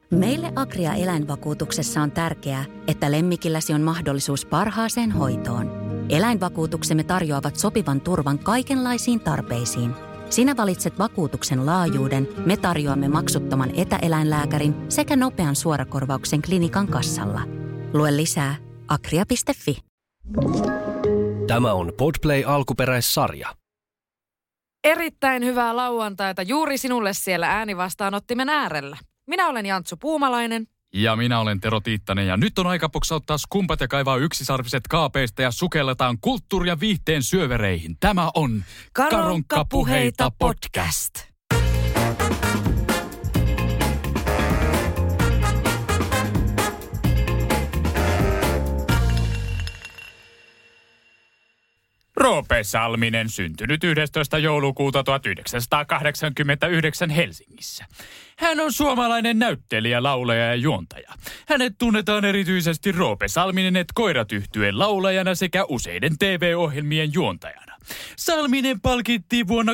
Meille Agria eläinvakuutuksessa on tärkeää, että lemmikilläsi on mahdollisuus parhaaseen hoitoon. Eläinvakuutuksemme tarjoavat sopivan turvan kaikenlaisiin tarpeisiin. Sinä valitset vakuutuksen laajuuden, me tarjoamme maksuttoman etäeläinlääkärin sekä nopean suorakorvauksen klinikan kassalla. Lue lisää agria.fi. Tämä on Podplay alkuperäissarja. Erittäin hyvää lauantaita juuri sinulle siellä äänivastaanottimen äärellä. Minä olen Jantsu Puumalainen. Ja minä olen Tero Tiittanen ja nyt on aika poksauttaa skumpat ja kaivaa yksisarviset kaapeista ja sukelletaan kulttuuri- ja viihteen syövereihin. Tämä on Karonkkapuheita podcast. Roope Salminen, syntynyt 11. joulukuuta 1989 Helsingissä. Hän on suomalainen näyttelijä, laulaja ja juontaja. Hänet tunnetaan erityisesti Roope Salminen et Koirat -yhtyeen laulajana sekä useiden TV-ohjelmien juontajana. Salminen palkittiin vuonna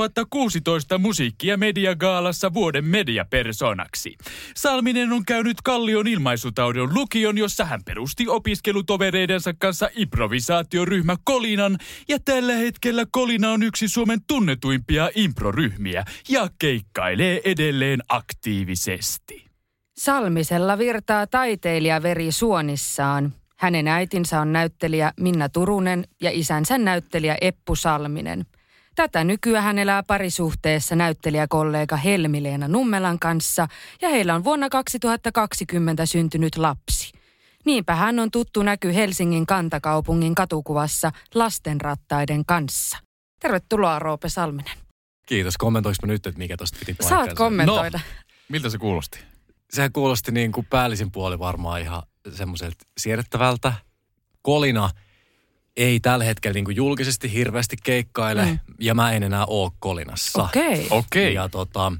2016 musiikki- ja mediagaalassa vuoden mediapersonaksi. Salminen on käynyt Kallion ilmaisutaudon lukion, jossa hän perusti opiskelutovereidensa kanssa improvisaatioryhmä Kolinan, ja tällä hetkellä Kolina on yksi Suomen tunnetuimpia improryhmiä ja keikkailee edelleen aktiivisesti. Salmisella virtaa taiteilijaveri suonissaan. Hänen äitinsä on näyttelijä Minna Turunen ja isänsä näyttelijä Eppu Salminen. Tätä nykyään hän elää parisuhteessa näyttelijäkollega Helmi-Leena Nummelan kanssa ja heillä on vuonna 2020 syntynyt lapsi. Niinpä hän on tuttu näky Helsingin kantakaupungin katukuvassa lastenrattaiden kanssa. Tervetuloa Roope Salminen. Kiitos. Kommentoinko mä nyt, että mikä tosta piti paikkansa? Saat kommentoida. No, miltä se kuulosti? Sehän kuulosti niin kuin päällisin puoli varmaan ihan semmoiselta siedettävältä. Kolina ei tällä hetkellä niin kuin julkisesti hirveästi keikkaile ja mä en enää ole Kolinassa. Okei. Ja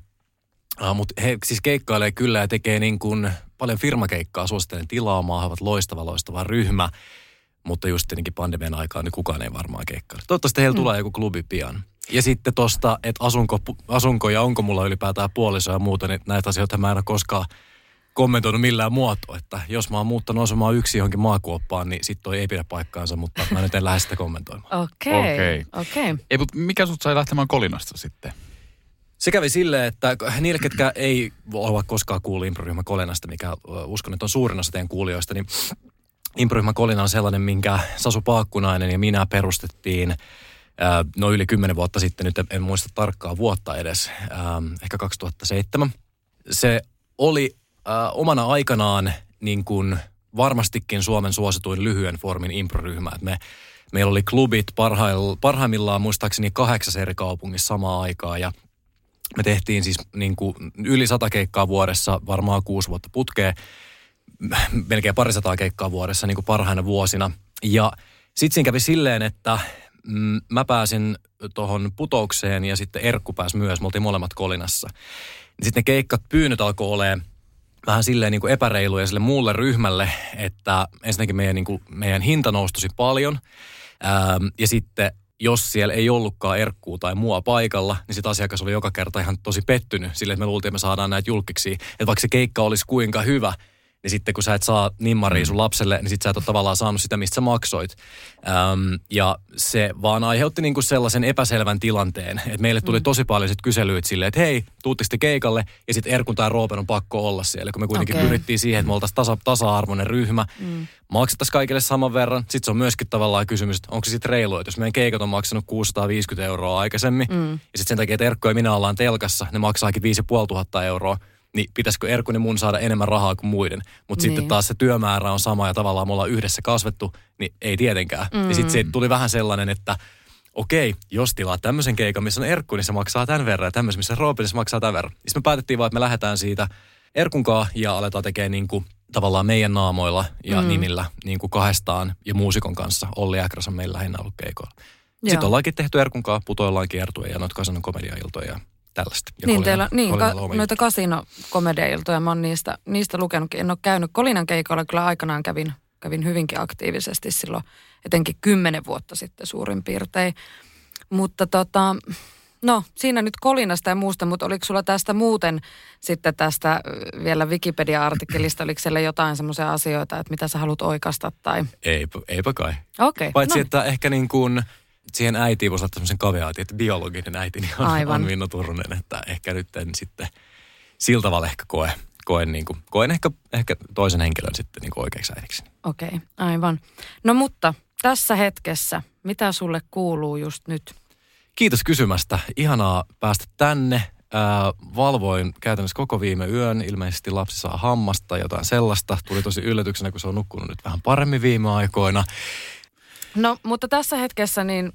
mutta he siis keikkailee kyllä ja tekee niin kuin paljon firmakeikkaa, suosittelen tilaamaan, he ovat loistava ryhmä, mutta just tietenkin pandemian aikaan niin kukaan ei varmaan keikkaile. Toivottavasti heillä tulee joku klubi pian. Ja sitten tosta, että asunko ja onko mulla ylipäätään puoliso ja muuta, niin näitä asioita mä en ole koskaan kommentoinut millään muotoa. Että jos mä oon muuttanut asumaan yksin johonkin maakuoppaan, niin sit toi ei pidä paikkaansa, mutta mä nyt en lähde sitä kommentoimaan. Okei. Ei, mutta mikä sut sai lähtemään Kolinasta sitten? Se kävi silleen, että niille, ketkä ei ole koskaan kuullut improryhmä Kolinasta, mikä uskon, että on suurin osa teidän kuulijoista, niin improryhmä Kolina on sellainen, minkä Sasu Paakkunainen ja minä perustettiin yli 10 vuotta sitten, nyt en muista tarkkaa vuotta edes, ehkä 2007. Se oli omana aikanaan niin kuin varmastikin Suomen suosituin lyhyen formin improryhmä. Meillä oli klubit parhaimmillaan muistaakseni 8 eri kaupungissa samaan aikaan ja me tehtiin siis niin kuin yli 100 keikkaa vuodessa, varmaan 6 vuotta putkeen, melkein 200 keikkaa vuodessa niin kuin parhaina vuosina. Ja sitten siinä kävi silleen, että mä pääsin tuohon Putoukseen ja sitten Erkku pääsi myös, me oltiin molemmat Kolinassa. Sitten ne keikkat pyynnöt alkoi olemaan vähän silleen niin kuin epäreiluja sille muulle ryhmälle, että ensinnäkin meidän hinta nousi tosi paljon ja sitten jos siellä ei ollutkaan Erkkua tai mua paikalla, niin sitten asiakas oli joka kerta ihan tosi pettynyt sille, että me luultiin, että me saadaan näitä julkkiksi. Että vaikka se keikka olisi kuinka hyvä, niin sitten kun sä et saa nimmaria sun lapselle, niin sitten sä et ole tavallaan saanut sitä, mistä sä maksoit. Ja se vaan aiheutti niinku sellaisen epäselvän tilanteen, että meille tuli tosi paljon sit kyselyitä silleen, että hei, tuutteko te keikalle? Ja sitten Erkun tai Roopen on pakko olla siellä, kun me kuitenkin pyrittiin siihen, että me oltaisiin tasa-arvoinen ryhmä. Maksettaisiin kaikille saman verran. Sitten se on myöskin tavallaan kysymys, että onko se sitten reilu, että jos meidän keikat on maksanut 650 € aikaisemmin, ja sitten sen takia, että Erkku ja minä ollaan telkassa, ne maksaakin 550 €, niin pitäisikö Erkun ja mun saada enemmän rahaa kuin muiden. Mutta sitten taas se työmäärä on sama ja tavallaan me ollaan yhdessä kasvettu, niin ei tietenkään. Ja sitten se tuli vähän sellainen, että okei, jos tilaa tämmöisen keikan, missä on Erkku, niin se maksaa tämän verran ja tämmöisen, missä Roope, niin se maksaa tämän verran. Sitten me päätettiin vaan, että me lähdetään siitä Erkunkaan ja aletaan tekemään niin kuin tavallaan meidän naamoilla ja nimillä niin kuin kahdestaan ja muusikon kanssa. Olli Äkräs on meillä lähinnä ollut keikoilla. Sitten ollaankin tehty Erkunkaan, putoillaan kiertueja ja noita Kasinon komediailtoja tällaista. Ja niin, teillä noita Kasino-komediailtoja, mä oon niistä lukenutkin. En ole käynyt Kolinan keikoilla, kyllä aikanaan kävin hyvinkin aktiivisesti silloin, etenkin 10 vuotta sitten suurin piirtein. Mutta No, siinä nyt kolinasta ja muusta, mutta oliko sulla tästä muuten sitten tästä vielä Wikipedia-artikkelista, oliko siellä jotain semmoisia asioita, että mitä sä haluat oikaista tai? Eipä kai. Okei. Paitsi, että ehkä niin kuin siihen äitiin voisi laittaa semmoisen kaveaatin, että biologinen äitini on Minna Turunen, että ehkä nyt en sitten sillä tavalla ehkä koen ehkä toisen henkilön sitten niin kuin oikeaksi äidiksi. Okei, aivan. No mutta tässä hetkessä, mitä sulle kuuluu just nyt? Kiitos kysymästä. Ihanaa päästä tänne. Valvoin käytännössä koko viime yön. Ilmeisesti lapsi saa hammasta, jotain sellaista. Tuli tosi yllätyksenä, kun se on nukkunut nyt vähän paremmin viime aikoina. No, mutta tässä hetkessä niin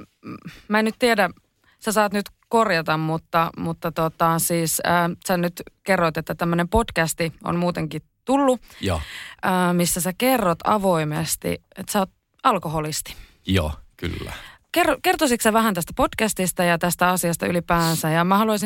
mä en nyt tiedä, sä saat nyt korjata, mutta siis sä nyt kerroit, että tämmöinen podcasti on muutenkin tullut, missä sä kerrot avoimesti, että sä oot alkoholisti. Joo, kyllä. Kertoisitko sä vähän tästä podcastista ja tästä asiasta ylipäänsä? Ja mä haluaisin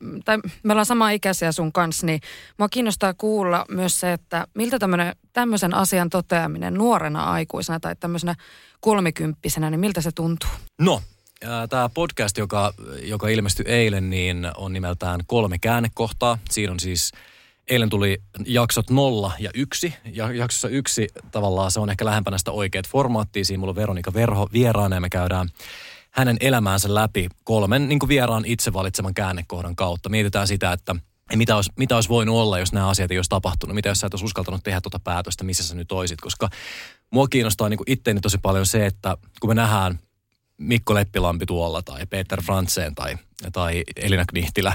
me ollaan sama ikäisiä sun kanssa, niin mua kiinnostaa kuulla myös se, että miltä tämmöisen asian toteaminen nuorena aikuisena tai tämmöisenä 30-vuotiaana, niin miltä se tuntuu? No, tämä podcast, joka ilmestyi eilen, niin on nimeltään 3 käännekohtaa. Siinä on siis, eilen tuli jaksot 0 ja 1. Ja jaksossa 1 tavallaan se on ehkä lähempänä sitä oikeat formaattia. Siinä mulla on Veronika Verho vieraana ja me käydään hänen elämäänsä läpi 3 niin kuin vieraan itse valitseman käännekohdan kautta. Mietitään sitä, että mitä olisi voinut olla, jos nämä asiat ei olisi tapahtunut. Mitä jos sä et olisi uskaltanut tehdä tuota päätöstä, missä sä nyt oisit. Koska mua kiinnostaa niin kuin itteeni tosi paljon se, että kun me nähdään Mikko Leppilampi tuolla tai Peter Frantzen tai Elina Knihtilä,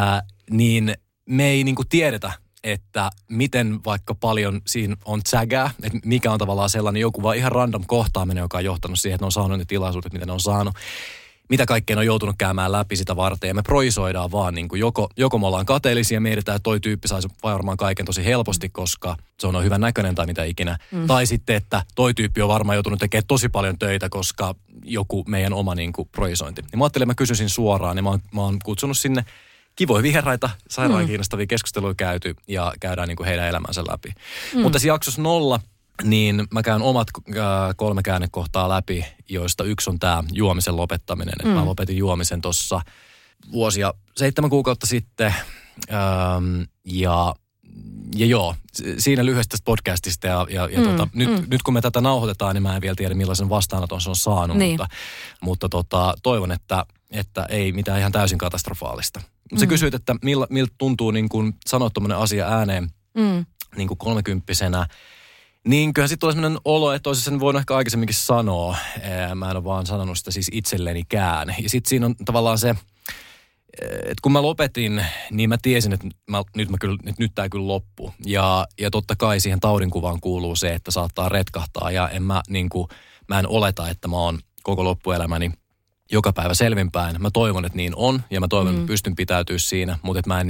niin me ei niin kuin tiedetä, että miten vaikka paljon siinä on tsägää, että mikä on tavallaan sellainen joku vaan ihan random kohtaaminen, joka on johtanut siihen, että ne on saanut ne tilaisuudet, mitä ne on saanut. Mitä kaikkea ne on joutunut käymään läpi sitä varten ja me projisoidaan vaan niin kuin joko me ollaan kateellisia ja mietitään, että toi tyyppi saisi varmaan kaiken tosi helposti, koska se on hyvän näköinen tai mitä ikinä. Tai sitten, että toi tyyppi on varmaan joutunut tekemään tosi paljon töitä, koska joku meidän oma niin kuin projisointi. Niin mä ajattelin, että mä kysyisin suoraan ja mä oon kutsunut sinne kivoja vieraita, sairaan kiinnostavia keskusteluja käyty ja käydään niin kuin heidän elämänsä läpi. Mutta tässä jaksossa 0, niin mä käyn omat 3 käännekohtaa läpi, joista 1 on tämä juomisen lopettaminen. Että mä lopetin juomisen tuossa vuosia 7 kuukautta sitten. Ja joo, siinä lyhyesti tästä podcastista. Nyt kun me tätä nauhoitetaan, niin mä en vielä tiedä millaisen vastaanoton se on saanut. Niin. Mutta toivon, että ei mitään ihan täysin katastrofaalista. Sä kysyit, että miltä tuntuu niin kun sanoa tommoinen asia ääneen niin kuin 30-vuotiaana. Niin kyllähän sitten tulee sellainen olo, että olisin sen voinut ehkä aikaisemminkin sanoa. Mä en ole vaan sanonut sitä siis itsellenikään. Ja sitten siinä on tavallaan se, että kun mä lopetin, niin mä tiesin, että nyt tää kyllä loppu. Ja totta kai siihen taudinkuvaan kuuluu se, että saattaa retkahtaa. Ja mä en oleta, että mä oon koko loppuelämäni joka päivä selvinpäin. Mä toivon, että niin on. Ja mä toivon, että pystyn pitäytyä siinä. Mutta mä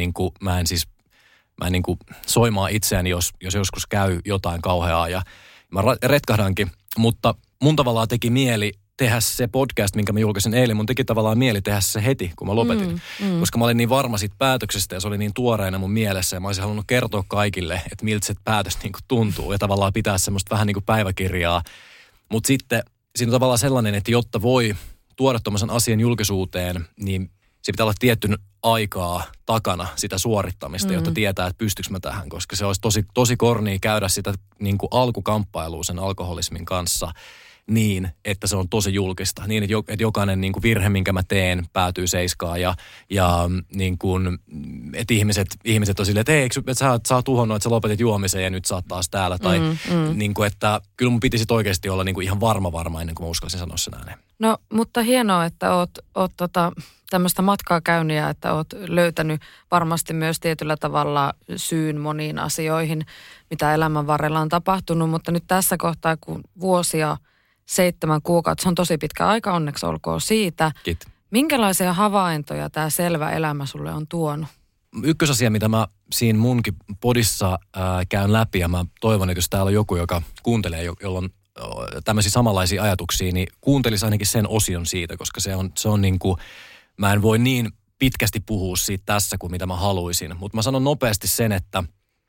en soimaa itseäni, jos joskus käy jotain kauheaa ja mä retkahdankin. Mutta mun tavallaan teki mieli tehdä se podcast, minkä mä julkaisin eilen. Mun teki tavallaan mieli tehdä se heti, kun mä lopetin. Koska mä olin niin varma siitä päätöksestä ja se oli niin tuoreena mun mielessä. Ja mä olisin halunnut kertoa kaikille, että miltä se päätös niin kuin tuntuu. Ja tavallaan pitää semmoista vähän niin kuin päiväkirjaa. Mutta sitten siinä on tavallaan sellainen, että jotta voi tuoda tommoisen asian julkisuuteen, niin se pitää olla tietty aikaa takana sitä suorittamista, jotta tietää, että pystyykö mä tähän, koska se olisi tosi kornia käydä sitä niin kuin alkukamppailua sen alkoholismin kanssa niin, että se on tosi julkista. Niin, että jokainen niin kuin virhe, minkä mä teen, päätyy seiskaan ja niin kuin, että ihmiset on silleen, että hei, että sä oot uhonnut, että sä lopetit juomisen ja nyt sä oot taas täällä. Tai niin kuin, että kyllä mun piti sit oikeasti olla niin kuin ihan varma ennen kuin mä uskallisin sanoa sen ääneen. No, mutta hienoa, että oot tämmöistä matkaa käynyt ja että oot löytänyt varmasti myös tietyllä tavalla syyn moniin asioihin, mitä elämän varrella on tapahtunut. Mutta nyt tässä kohtaa, kun vuosia 7 kuukautta, se on tosi pitkä aika, onneksi olkoon siitä. Kiitos. Minkälaisia havaintoja tämä selvä elämä sulle on tuonut? Ykkösasia, mitä mä siinä munkin podissa käyn läpi, ja mä toivon, että jos täällä on joku, joka kuuntelee, jolla on tämmöisiä samanlaisia ajatuksia, niin kuuntelisi ainakin sen osion siitä, koska se on niin kuin, mä en voi niin pitkästi puhua siitä tässä kuin mitä mä haluaisin. Mutta mä sanon nopeasti sen, että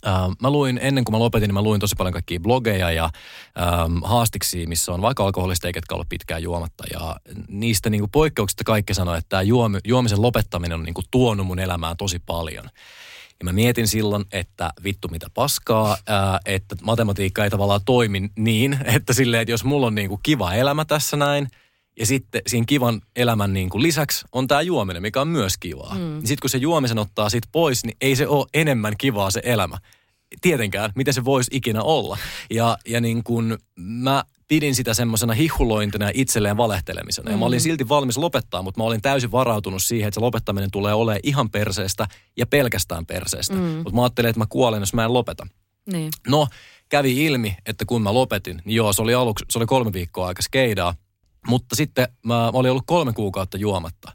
Mä luin, ennen kuin mä lopetin, niin mä luin tosi paljon kaikkia blogeja ja haastiksia, missä on vaikka alkoholista eikä ollut pitkään juomatta. Ja niistä niin kuin poikkeuksista kaikki sanoo, että tämä juomisen lopettaminen on niin kuin tuonut mun elämään tosi paljon. Ja mä mietin silloin, että vittu mitä paskaa, että matematiikka ei tavallaan toimi niin, että silleen, että jos mulla on niin kuin kiva elämä tässä näin, ja sitten siinä kivan elämän niin kuin lisäksi on tämä juominen, mikä on myös kivaa. Sitten kun se juomisen ottaa siitä pois, niin ei se ole enemmän kivaa se elämä. Tietenkään, miten se voisi ikinä olla. Ja niin kuin mä pidin sitä semmoisena hihulointina ja itselleen valehtelemisena. Ja mä olin silti valmis lopettaa, mutta mä olin täysin varautunut siihen, että se lopettaminen tulee olemaan ihan perseestä ja pelkästään perseestä. Mutta mä ajattelin, että mä kuolen, jos mä en lopeta. Niin. No, kävi ilmi, että kun mä lopetin, niin joo, se oli 3 viikkoa aika skeidaa. Mutta sitten mä olin ollut 3 kuukautta juomatta.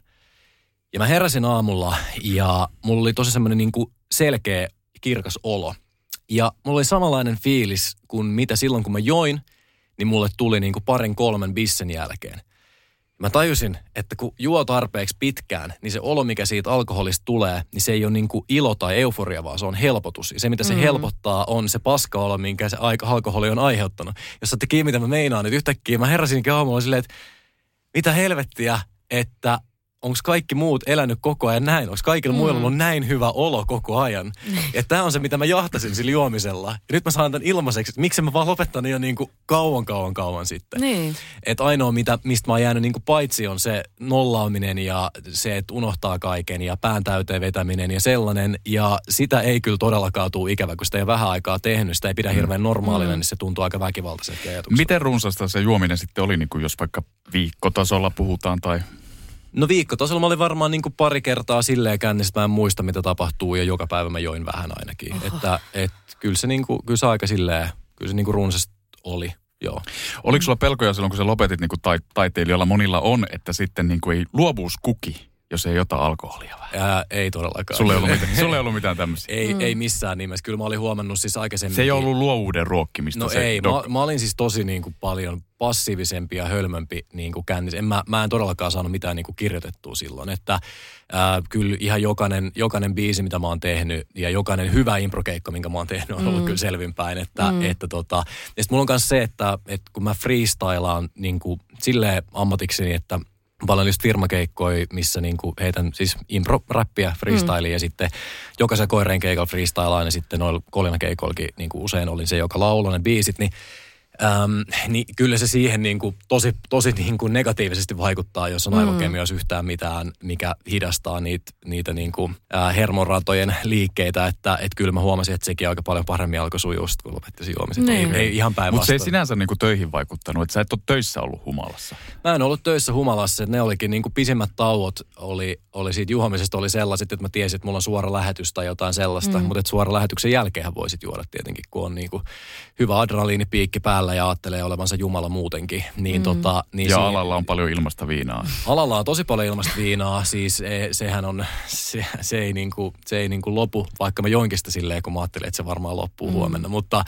Ja mä heräsin aamulla ja mulla oli tosi semmoinen niin kuin selkeä, kirkas olo. Ja mulla oli samanlainen fiilis kuin mitä silloin, kun mä join, niin mulle tuli niin kuin 2-3 bissen jälkeen. Mä tajusin, että kun juo tarpeeksi pitkään, niin se olo, mikä siitä alkoholista tulee, niin se ei ole niin kuin ilo tai euforia, vaan se on helpotus. Ja se, mitä se helpottaa, on se paska-olo, minkä se alkoholi on aiheuttanut. Jos saatte kiinni, mitä mä meinaan, että yhtäkkiä mä heräsinkin aamulla silleen, että mitä helvettiä, että onko kaikki muut elänyt koko ajan näin? Onko kaikilla muilla ollut näin hyvä olo koko ajan? Ja tämä on se, mitä mä jahtasin sillä juomisella. Ja nyt mä saan tämän ilmaiseksi, että miksi mä vaan lopettanut jo niin kuin kauan sitten. Niin. Että ainoa, mistä mä oon jäänyt niin kuin paitsi on se nollaaminen ja se, että unohtaa kaiken ja pään täyteen vetäminen ja sellainen. Ja sitä ei kyllä todellakaan tule ikävä, kun sitä ei vähän aikaa tehnyt. Sitä ei pidä hirveän normaalina, niin se tuntuu aika väkivaltaiselta ajatukselta. Miten runsasta se juominen sitten oli, niin kuin jos vaikka viikkotasolla puhutaan tai... No viikkotasolla mä olin varmaan niin kuin 2 kertaa silleen kännissä, että mä en muista mitä tapahtuu ja joka päivä mä join vähän ainakin. Että kyllä se aika silleen, kyllä se niin kuin runsasta oli, joo. Oliko sulla pelkoja silloin, kun sä lopetit niin kuin taiteilijalla monilla on, että sitten niin kuin ei luovuus kuki, jos ei ota alkoholia vähän? Ei todellakaan. Sulla ei ollut mitään tämmöisiä? Ei missään nimessä. Kyllä mä olin huomannut siis aikaisemmin. Se ei ollut luovuuden ruokkimista? No ei, mä olin siis tosi niin kuin paljon passiivisempi ja hölmömpi niin kuin kännissä. Mä en todellakaan saanut mitään niin kuin kirjoitettua silloin. Että kyllä ihan jokainen biisi, mitä mä oon tehnyt ja jokainen hyvä improkeikka, minkä mä oon tehnyt, on ollut kyllä selvinpäin. Ja sitten mulla on myös se, että kun mä freestylaan niin kuin silleen ammatikseni, että paljon just firmakeikkoja, missä niinku heitän siis impro-räppiä, freestylia ja sitten jokaisen koireen keikalla freestylaan ja sitten noilla kolinakeikoillakin niinku usein olin se, joka lauloi ne biisit, niin kyllä se siihen niinku tosi niinku negatiivisesti vaikuttaa, jos on aivokemioissa yhtään mitään, mikä hidastaa niitä niinku hermonratojen liikkeitä, että kyllä mä huomasin, että sekin aika paljon paremmin alkoi sujua, kun lopetti se juomisen. Ei ihan päinvastoin. Mutta se ei sinänsä niinku töihin vaikuttanut, että sä et ole töissä ollut humalassa. Mä en ollut töissä humalassa, että ne olikin niinku pisimmät tauot oli siitä juomisesta oli sellaiset, että mä tiesin, että mulla on suora lähetys tai jotain sellaista, mutta että suora lähetyksen jälkeenhän voisit juoda tietenkin, kun on niinku hyvä adrenaliinipiikki päällä ja ajattelee olevansa Jumala muutenkin. Niin ja alalla on paljon ilmasta viinaa. Alalla on tosi paljon ilmasta viinaa, siis sehän on, se ei niinku lopu, vaikka mä joinkin sitä silleen, kun mä ajattelin, että se varmaan loppuu huomenna. Mutta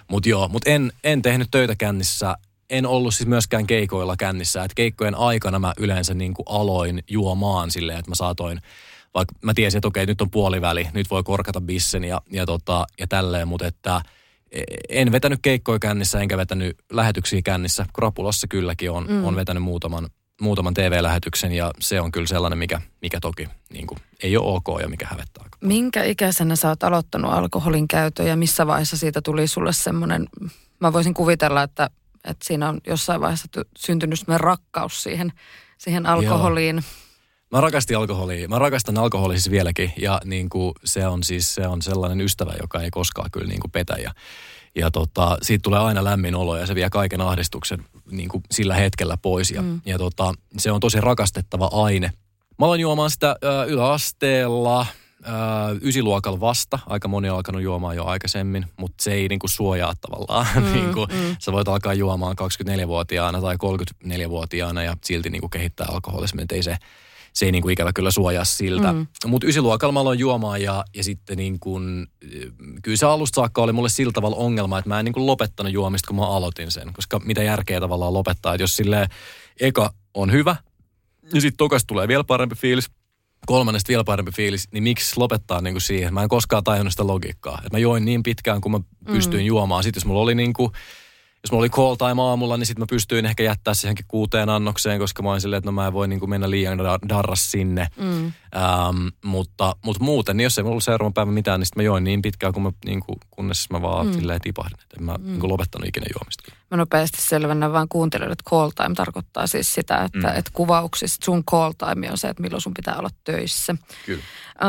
en tehnyt töitä kännissä, en ollut siis myöskään keikoilla kännissä, että keikkojen aikana mä yleensä niinku aloin juomaan silleen, että mä saatoin, vaikka mä tiesin, että okei, nyt on puoliväli, nyt voi korkata bissen ja tälleen, mutta että en vetänyt keikkoja kännissä, enkä vetänyt lähetyksiä kännissä. Krapulassa kylläkin on vetänyt muutaman TV-lähetyksen ja se on kyllä sellainen, mikä toki niin kuin, ei ole ok ja mikä hävettää. Minkä ikäisenä sä oot aloittanut alkoholin käytön ja missä vaiheessa siitä tuli sulle semmoinen, mä voisin kuvitella, että siinä on jossain vaiheessa syntynyt semmoinen rakkaus siihen alkoholiin. Joo. Mä rakastin alkoholia. Mä rakastan alkoholia siis vieläkin ja niin kuin se on sellainen ystävä, joka ei koskaan kyllä niin kuin petä ja siitä tulee aina lämmin olo ja se vie kaiken ahdistuksen niin kuin sillä hetkellä pois ja se on tosi rakastettava aine. Mä aloin juomaan sitä yläasteella 9-luokalla vasta. Aika moni on alkanut juomaan jo aikaisemmin, mutta se ei niinku suojaa tavallaan. Sä voit alkaa juomaan 24-vuotiaana tai 34-vuotiaana ja silti niinku kehittää alkoholismia, että se ei niinku ikävä kyllä suojaa siltä. Mutta 9-luokalla mä aloin juomaan ja sitten niinku, kyllä se alusta saakka oli mulle sillä tavalla ongelma, että mä en niinku lopettanut juomista, kun mä aloitin sen. Koska mitä järkeä tavallaan lopettaa, että jos silleen eka on hyvä ja sitten tokas tulee vielä parempi fiilis, kolmannesta vielä parempi fiilis, niin miksi lopettaa niin kuin siihen? Mä en koskaan tajunnut sitä logiikkaa. Että mä join niin pitkään, kun mä pystyin juomaan. Sitten jos mulla oli niin kuin, jos mulla oli call time aamulla, niin sitten mä pystyin ehkä jättää se johonkin 6 annokseen, koska mä olin silleen, että no mä en voi niin kuin mennä liian darras sinne. Mutta muuten, niin jos ei mulla ollut seuraavan päivän mitään, niin sitten mä join niin pitkään, kun mä, niin kuin, kunnes mä vaan silleen tipahdin. Että en mä niin kuin lopettanut ikinä juomista. Mä nopeasti selvennän vaan kuuntelijoille, että call time tarkoittaa siis sitä, että kuvauksista sun call time on se, että milloin sun pitää olla töissä. Kyllä.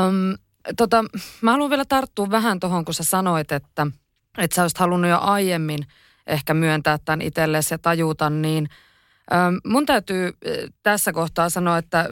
Mä haluan vielä tarttua vähän tuohon, kun sä sanoit, että sä olisit halunnut jo aiemmin ehkä myöntää tämän itsellesi ja tajuta, niin mun täytyy tässä kohtaa sanoa, että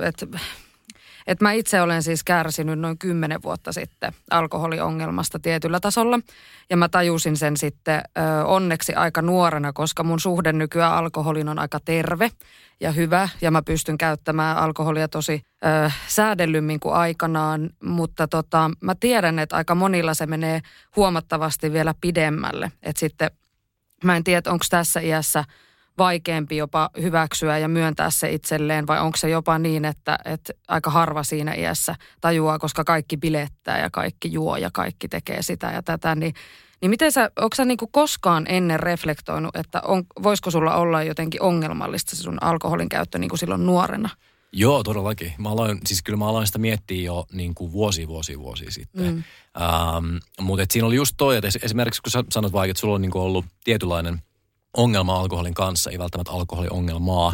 mä itse olen siis kärsinyt noin 10 vuotta sitten alkoholiongelmasta tietyllä tasolla. Ja mä tajusin sen sitten onneksi aika nuorena, koska mun suhde nykyään alkoholin on aika terve ja hyvä. Ja mä pystyn käyttämään alkoholia tosi säädellymmin kuin aikanaan. Mutta mä tiedän, että aika monilla se menee huomattavasti vielä pidemmälle. Että sitten mä en tiedä, onko tässä iässä vaikeampi jopa hyväksyä ja myöntää se itselleen, vai onko se jopa niin, että aika harva siinä iässä tajuaa, koska kaikki bilettää ja kaikki juo ja kaikki tekee sitä ja tätä, niin miten onko sä niinku koskaan ennen reflektoinut, että voisiko sulla olla jotenkin ongelmallista se sun alkoholin käyttö niin kuin silloin nuorena? Joo, todellakin. Mä aloin sitä miettiä jo niin kuin vuosia sitten. Mutta siinä oli just toi, että esimerkiksi kun sä sanot vaikka, että sulla on niin kuin ollut tietynlainen ongelma alkoholin kanssa, ei välttämättä alkoholiongelmaa,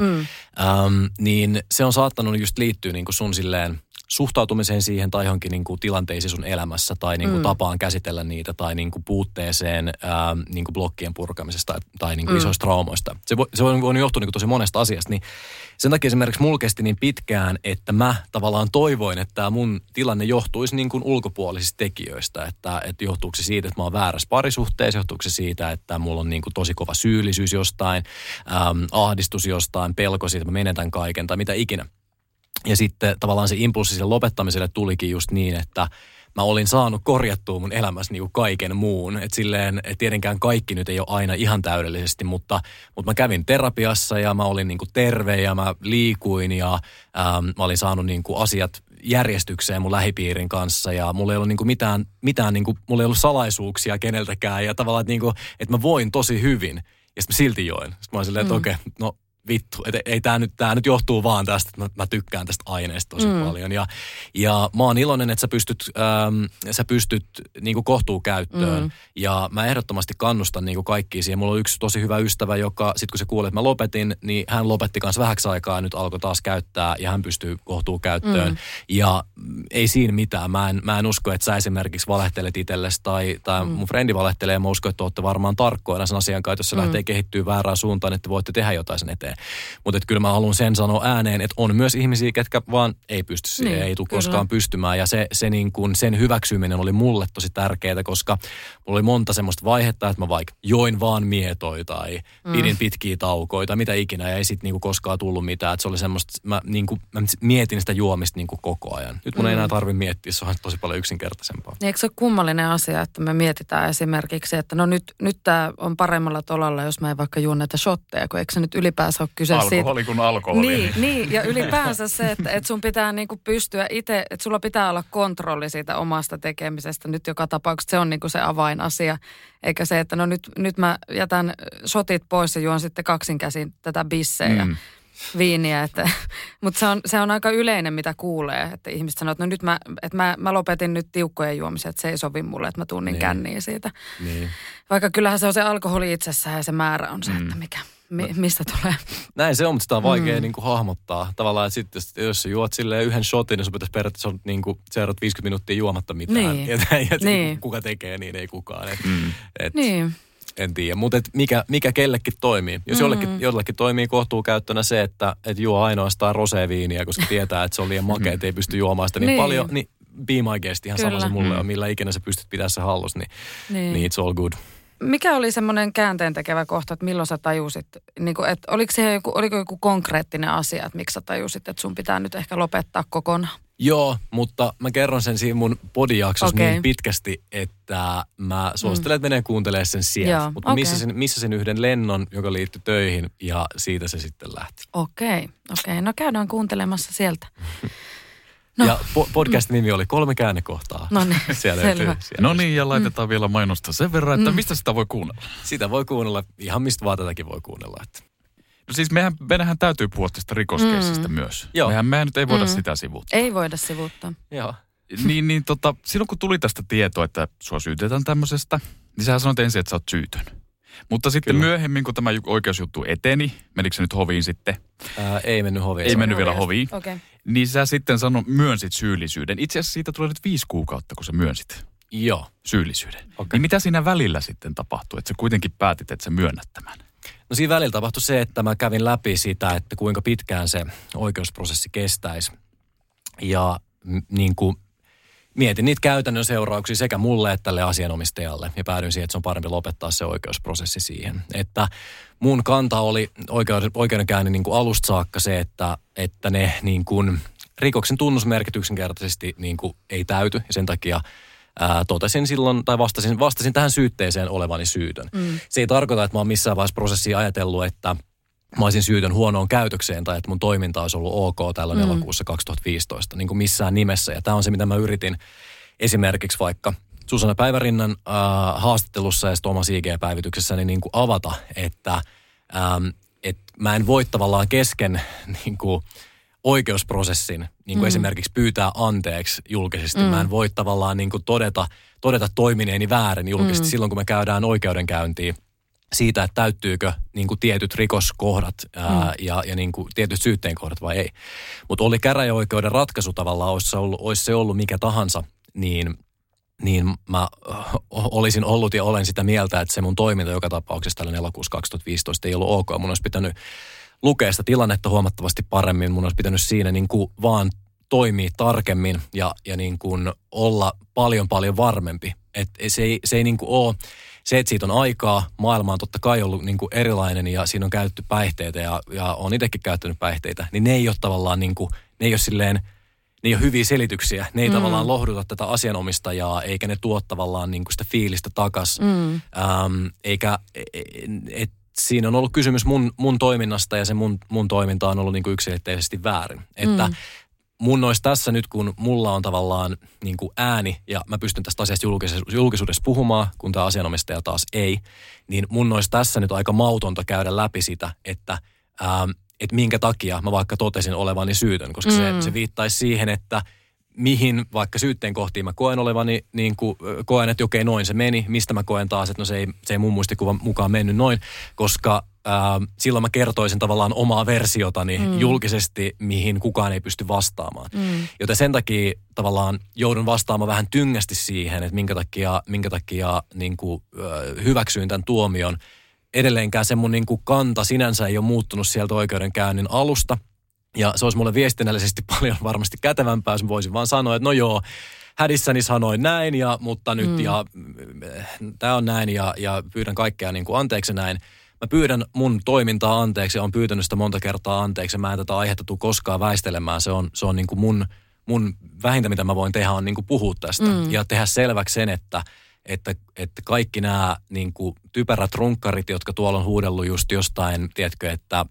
niin se on saattanut just liittyä niin kuin sun silleen suhtautumiseen siihen tai johonkin niin kuin tilanteisiin sun elämässä tai niin kuin tapaan käsitellä niitä tai niin kuin puutteeseen niin kuin blokkien purkamisesta tai niin kuin isoista traumoista. Se on johtunut niin kuin tosi monesta asiasta. Niin sen takia esimerkiksi mulla kesti niin pitkään, että mä tavallaan toivoin, että tämä mun tilanne johtuisi niin kuin ulkopuolisista tekijöistä. Että johtuuko se siitä, että mä oon väärässä parisuhteessa, johtuuko se siitä, että mulla on niin kuin tosi kova syyllisyys jostain, ahdistus jostain, pelko siitä, että mä menetän kaiken tai mitä ikinä. Ja sitten tavallaan se impulssi sille lopettamiselle tulikin just niin, että mä olin saanut korjattua mun elämässä niin kuin kaiken muun. Että silleen, että tietenkään kaikki nyt ei ole aina ihan täydellisesti, mutta mä kävin terapiassa ja mä olin niin kuin terve ja mä liikuin ja mä olin saanut niin kuin asiat järjestykseen mun lähipiirin kanssa ja mulla ei ollut niin kuin mitään niin kuin, mulla ei ollut salaisuuksia keneltäkään ja tavallaan, että, niin kuin, että mä voin tosi hyvin ja sitten mä silti join. Sitten mä olin silleen, että okei, no vittu, että ei tää nyt johtuu vaan tästä, että mä tykkään tästä aineesta tosi paljon. Ja mä oon iloinen, että sä pystyt niinku kohtuukäyttöön. Ja mä ehdottomasti kannustan niinku kaikkia siihen. Mulla on yksi tosi hyvä ystävä, joka sit kun se kuuli, että mä lopetin, niin hän lopetti kanssa vähäksi aikaa ja nyt alkoi taas käyttää ja hän pystyy kohtuukäyttöön. Ja ei siinä mitään. Mä en usko, että sä esimerkiksi valehtelet itsellesi tai mun frendi valehtelee ja mä uskon, että ootte varmaan tarkkoina sen asian kanssa, jos se lähtee kehittyä väärään suuntaan, että voitte tehdä jotain sen eteen. Mutta kyllä mä haluan sen sanoa ääneen, että on myös ihmisiä, ketkä vaan ei pysty siihen, ei tule koskaan pystymään. Ja se niin kuin sen hyväksyminen oli mulle tosi tärkeää, koska mulla oli monta semmoista vaihetta, että mä vaikka join vaan mietoja tai pidin pitkiä taukoja tai mitä ikinä ja ei sit niin kuin koskaan tullut mitään. Että se oli semmoista, mä mietin sitä juomista niin kuin koko ajan. Nyt mun ei enää tarvitse miettiä, se on tosi paljon yksinkertaisempaa. Eikö se ole kummallinen asia, että me mietitään esimerkiksi, että no nyt tämä on paremmalla tolalla, jos mä en vaikka juon näitä shotteja, kun eikö se nyt ylipäänsä ole kyse alkoholi kuin alkoholi. Niin, ja ylipäänsä se, että sun pitää niinku pystyä itse, että sulla pitää olla kontrolli siitä omasta tekemisestä nyt joka tapauksessa. Se on niinku se avainasia, eikä se, että no nyt mä jätän shotit pois ja juon sitten kaksinkäsin tätä bissejä ja viiniä. Mutta se on aika yleinen, mitä kuulee, että ihmiset sanoo, että no nyt mä lopetin nyt tiukkojen juomisen, että se ei sovi mulle, että mä tuun niin känniin siitä. Niin. Vaikka kyllähän se on se alkoholi itsessään ja se määrä on se, että mistä tulee. Näin se on, mutta sitä on vaikea niin kuin hahmottaa. Tavallaan, että sitten jos sä juot silleen yhden shotin, niin sun pitäisi periaatteessa niin kuin seuraat 50 minuuttia juomatta mitään. Niin. Kuka tekee, niin ei kukaan. Niin. En tiedä, mutta mikä kellekin toimii. Jos jollekin toimii kohtuukäyttönä se, että juo ainoastaan roséviiniä, koska tietää, että se on liian makea, että ei pysty juomaan sitä niin paljon, niin be my guest, ihan sama se mulle on, millä ikinä sä pystyt pitämään se hallussa, niin it's all good. Mikä oli semmoinen käänteentekevä kohta, että milloin sä tajusit, niin kuin, että oliko joku konkreettinen asia, että miksi sä tajusit, että sun pitää nyt ehkä lopettaa kokonaan? Joo, mutta mä kerron sen siinä mun podijaksossa niin pitkästi, että mä suosittelen, että menee kuuntelemaan sen sieltä. Mutta missä sen yhden lennon, joka liittyi töihin ja siitä se sitten lähti. Okei. No käydään kuuntelemassa sieltä. No. Ja podcastin nimi oli 3 käännekohtaa. No niin, selvä. No niin, ja laitetaan vielä mainosta sen verran, että mistä sitä voi kuunnella? Sitä voi kuunnella, ihan mistä vaan tätäkin voi kuunnella. Että. No siis meidänhän täytyy puhua tästä rikoskeisistä myös. Joo. Mehän nyt ei voida sitä sivuuttaa. Ei voida sivuuttaa. Joo. Niin silloin kun tuli tästä tietoa, että sua syytetään tämmöisestä, niin sähän sanoit ensin, että sä oot syytön. Mutta sitten myöhemmin, kun tämä oikeusjuttu eteni, menikö se nyt hoviin sitten? Ei mennyt hoviin. Ei mennyt vielä hoviin. Okay. Niin sä sitten myönsit syyllisyyden. Itse asiassa siitä tulee nyt 5 kuukautta, kun sä myönsit syyllisyyden. Okay. Niin mitä siinä välillä sitten tapahtui, että sä kuitenkin päätit, että sä myönnät tämän? No siinä välillä tapahtui se, että mä kävin läpi sitä, että kuinka pitkään se oikeusprosessi kestäisi. Ja niin kuin mietin niitä käytännön seurauksia sekä mulle että tälle asianomistajalle. Ja päädyin siihen, että se on parempi lopettaa se oikeusprosessi siihen. Että mun kanta oli oikeudenkäynnin niin kuin alusta saakka se, että ne niin kuin rikoksen tunnusmerkit yksinkertaisesti niin kuin ei täyty. Ja sen takia totesin silloin, tai vastasin tähän syytteeseen olevani syytön. Se ei tarkoita, että mä oon missään vaiheessa prosessia ajatellut, että mä olisin syytön huonoon käytökseen tai että mun toiminta olisi ollut ok tällä elokuussa 2015, niin kuin missään nimessä. Ja tämä on se, mitä mä yritin esimerkiksi vaikka Susanna Päivärinnan haastattelussa ja sitten omassa IG-päivityksessäni niin kuin avata, että mä en voi tavallaan kesken niin kuin oikeusprosessin niin kuin esimerkiksi pyytää anteeksi julkisesti. Mä en voi tavallaan niin kuin todeta toimineeni väärin julkisesti silloin, kun me käydään oikeudenkäyntiin siitä, että täyttyykö niin kuin tietyt rikoskohdat ja niin kuin tietyt syytteen kohdat vai ei. Mutta oli käräjäoikeuden ratkaisu tavallaan, olisi se ollut mikä tahansa, niin mä olisin ollut ja olen sitä mieltä, että se mun toiminta joka tapauksessa tällä elokuussa 2015 ei ollut ok. Mun olisi pitänyt lukea sitä tilannetta huomattavasti paremmin. Mun olisi pitänyt siinä niin kuin vaan toimia tarkemmin ja niin kuin olla paljon varmempi. Että se ei niin kuin ole. Se, että siitä on aikaa, maailma on totta kai ollut niin kuin erilainen ja siinä on käytetty päihteitä ja olen itsekin käyttänyt päihteitä, niin ne ei ole tavallaan niin kuin, ne ei ole hyviä selityksiä. Ne ei tavallaan lohduta tätä asianomistajaa, eikä ne tuo tavallaan niin kuin sitä fiilistä takas. Siinä on ollut kysymys mun toiminnasta ja se mun toiminta on ollut niin kuin yksiselitteisesti väärin. Että mun olisi tässä nyt, kun mulla on tavallaan niin kuin ääni ja mä pystyn tästä asiasta julkisuudessa puhumaan, kun tämä asianomistaja taas ei, niin mun olisi tässä nyt aika mautonta käydä läpi sitä, että minkä takia mä vaikka totesin olevani syytön, koska se viittaisi siihen, että mihin vaikka syytteen kohtiin mä koen olevani, niin kuin koen, että okei, noin se meni. Mistä mä koen taas, että no se ei mun muistikuvan mukaan mennyt noin, koska silloin mä kertoisin tavallaan omaa versiotani julkisesti, mihin kukaan ei pysty vastaamaan. Joten sen takia tavallaan joudun vastaamaan vähän tyngästi siihen, että minkä takia niin kuin, hyväksyin tämän tuomion. Edelleenkään se mun niin kuin kanta sinänsä ei ole muuttunut sieltä oikeudenkäynnin alusta. Ja se olisi mulle viestinnällisesti paljon varmasti kätevämpää, jos voisin vaan sanoa, että no joo, hädissäni sanoin näin, mutta nyt tämä on näin ja pyydän kaikkea niin kuin anteeksi näin. Mä pyydän mun toimintaa anteeksi ja olen pyytänyt sitä monta kertaa anteeksi. Mä en tätä aihetta tule koskaan väistelemään. Se on niin kuin mun vähintä, mitä mä voin tehdä, on niin kuin puhua tästä ja tehdä selväksi sen, että kaikki nämä niin kuin typerät runkkarit, jotka tuolla on huudellut just jostain, tiedätkö, että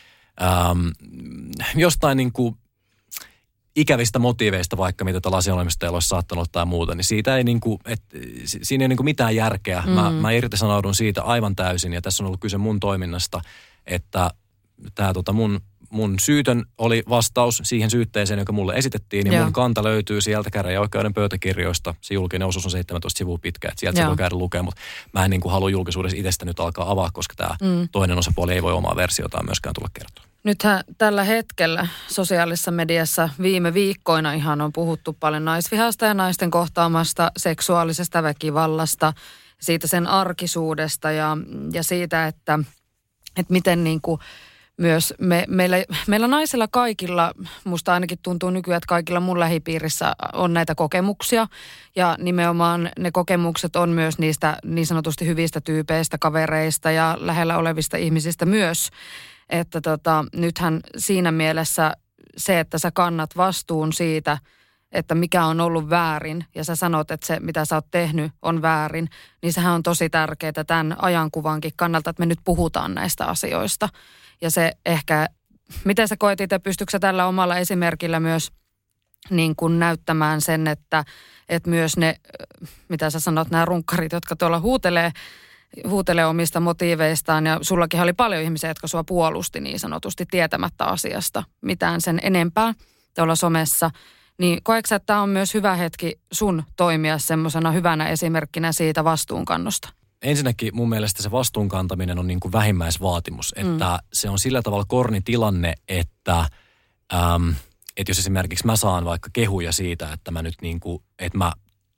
jostain niin kuin ikävistä motiiveista vaikka, mitä tällä asianomistajalla olisi saattanut tai muuta, niin siitä ei niin kuin, siinä ei niin kuin mitään järkeä. Mä irtisanoudun siitä aivan täysin ja tässä on ollut kyse mun toiminnasta, että tämä mun syytön oli vastaus siihen syytteeseen, joka mulle esitettiin, ja mun kanta löytyy sieltä käräjäoikeuden pöytäkirjoista. Se julkinen osuus on 17 sivua pitkä, että sieltä se voi käydä lukemaan, mutta mä en niin kuin halua julkisuudessa itsestä nyt alkaa avaa, koska tämä toinen osapuoli ei voi omaa versiotaan myöskään tulla kertoa. Nythän tällä hetkellä sosiaalisessa mediassa viime viikkoina ihan on puhuttu paljon naisvihasta ja naisten kohtaamasta seksuaalisesta väkivallasta, siitä sen arkisuudesta ja siitä, että miten niin kuin myös meillä naisilla kaikilla, musta ainakin tuntuu nykyään, että kaikilla mun lähipiirissä on näitä kokemuksia. Ja nimenomaan ne kokemukset on myös niistä niin sanotusti hyvistä tyypeistä, kavereista ja lähellä olevista ihmisistä myös. Että nythän siinä mielessä se, että sä kannat vastuun siitä, että mikä on ollut väärin ja sä sanot, että se mitä sä oot tehnyt on väärin, niin sehän on tosi tärkeää tämän ajankuvankin kannalta, että me nyt puhutaan näistä asioista. Ja se ehkä, miten sä koet itse, pystytkö sä tällä omalla esimerkillä myös niin kuin näyttämään sen, että myös ne, mitä sä sanot, nämä runkkarit, jotka tuolla huutelee omista motiiveistaan, ja sullakin oli paljon ihmisiä, jotka sua puolusti niin sanotusti tietämättä asiasta mitään sen enempää tuolla somessa, niin koetko sä, että tämä on myös hyvä hetki sun toimia semmoisena hyvänä esimerkkinä siitä vastuunkannosta? Ensinnäkin mun mielestä se vastuunkantaminen on niin kuin vähimmäisvaatimus, että se on sillä tavalla korni tilanne, että jos esimerkiksi mä saan vaikka kehuja siitä, että mä nyt niin kuin, että mä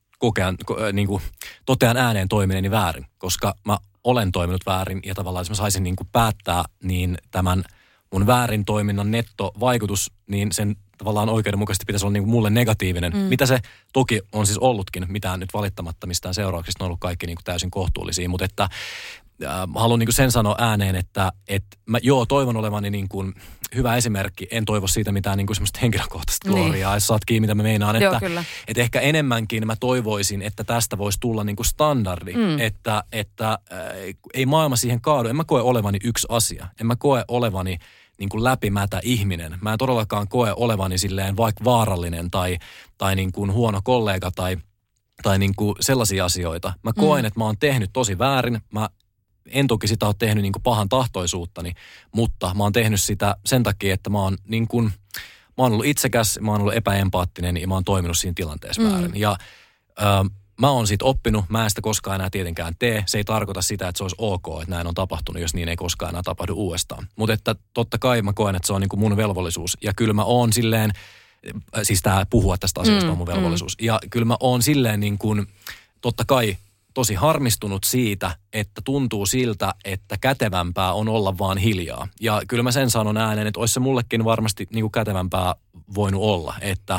totean ääneen toimineeni väärin, koska mä olen toiminut väärin ja tavallaan jos mä saisin niin kuin päättää, niin tämän mun väärin toiminnan nettovaikutus, niin sen tavallaan oikeudenmukaisesti pitäisi olla niin kuin mulle negatiivinen. Mitä se toki on siis ollutkin, mitään nyt valittamatta mistään seurauksista, on ollut kaikki niin kuin täysin kohtuullisia, mutta että haluan niin kuin sen sanoa ääneen, että mä toivon olevani niin kuin hyvä esimerkki. En toivo siitä mitään niin kuin semmoista henkilökohtaista gloriaa, jos saat kiinni, mitä mä meinaan. Että ehkä enemmänkin mä toivoisin, että tästä voisi tulla niin kuin standardi. Että ei maailma siihen kaadu. En mä koe olevani yksi asia. En mä koe olevani niin kuin läpimätä ihminen. Mä en todellakaan koe olevani silleen vaikka vaarallinen tai niin kuin huono kollega tai niin kuin sellaisia asioita. Mä koen, että mä oon tehnyt tosi väärin. Mä en toki sitä ole tehnyt niin kuin pahan tahtoisuuttani, mutta mä oon tehnyt sitä sen takia, että mä oon ollut itsekäs, mä oon ollut epäempaattinen ja mä oon toiminut siinä tilanteessa väärin. Ja mä oon siitä oppinut, mä en sitä koskaan enää tietenkään tee. Se ei tarkoita sitä, että se olisi ok, että näin on tapahtunut, jos niin ei koskaan enää tapahdu uudestaan. Mutta että totta kai mä koen, että se on niin kuin mun velvollisuus. Ja kyllä mä oon silleen, siis tää puhua tästä asiasta on mun velvollisuus. Ja kyllä mä oon silleen niin kuin, totta kai tosi harmistunut siitä, että tuntuu siltä, että kätevämpää on olla vaan hiljaa. Ja kyllä mä sen sanon ääneen, että olisi se mullekin varmasti niin kuin kätevämpää voinut olla,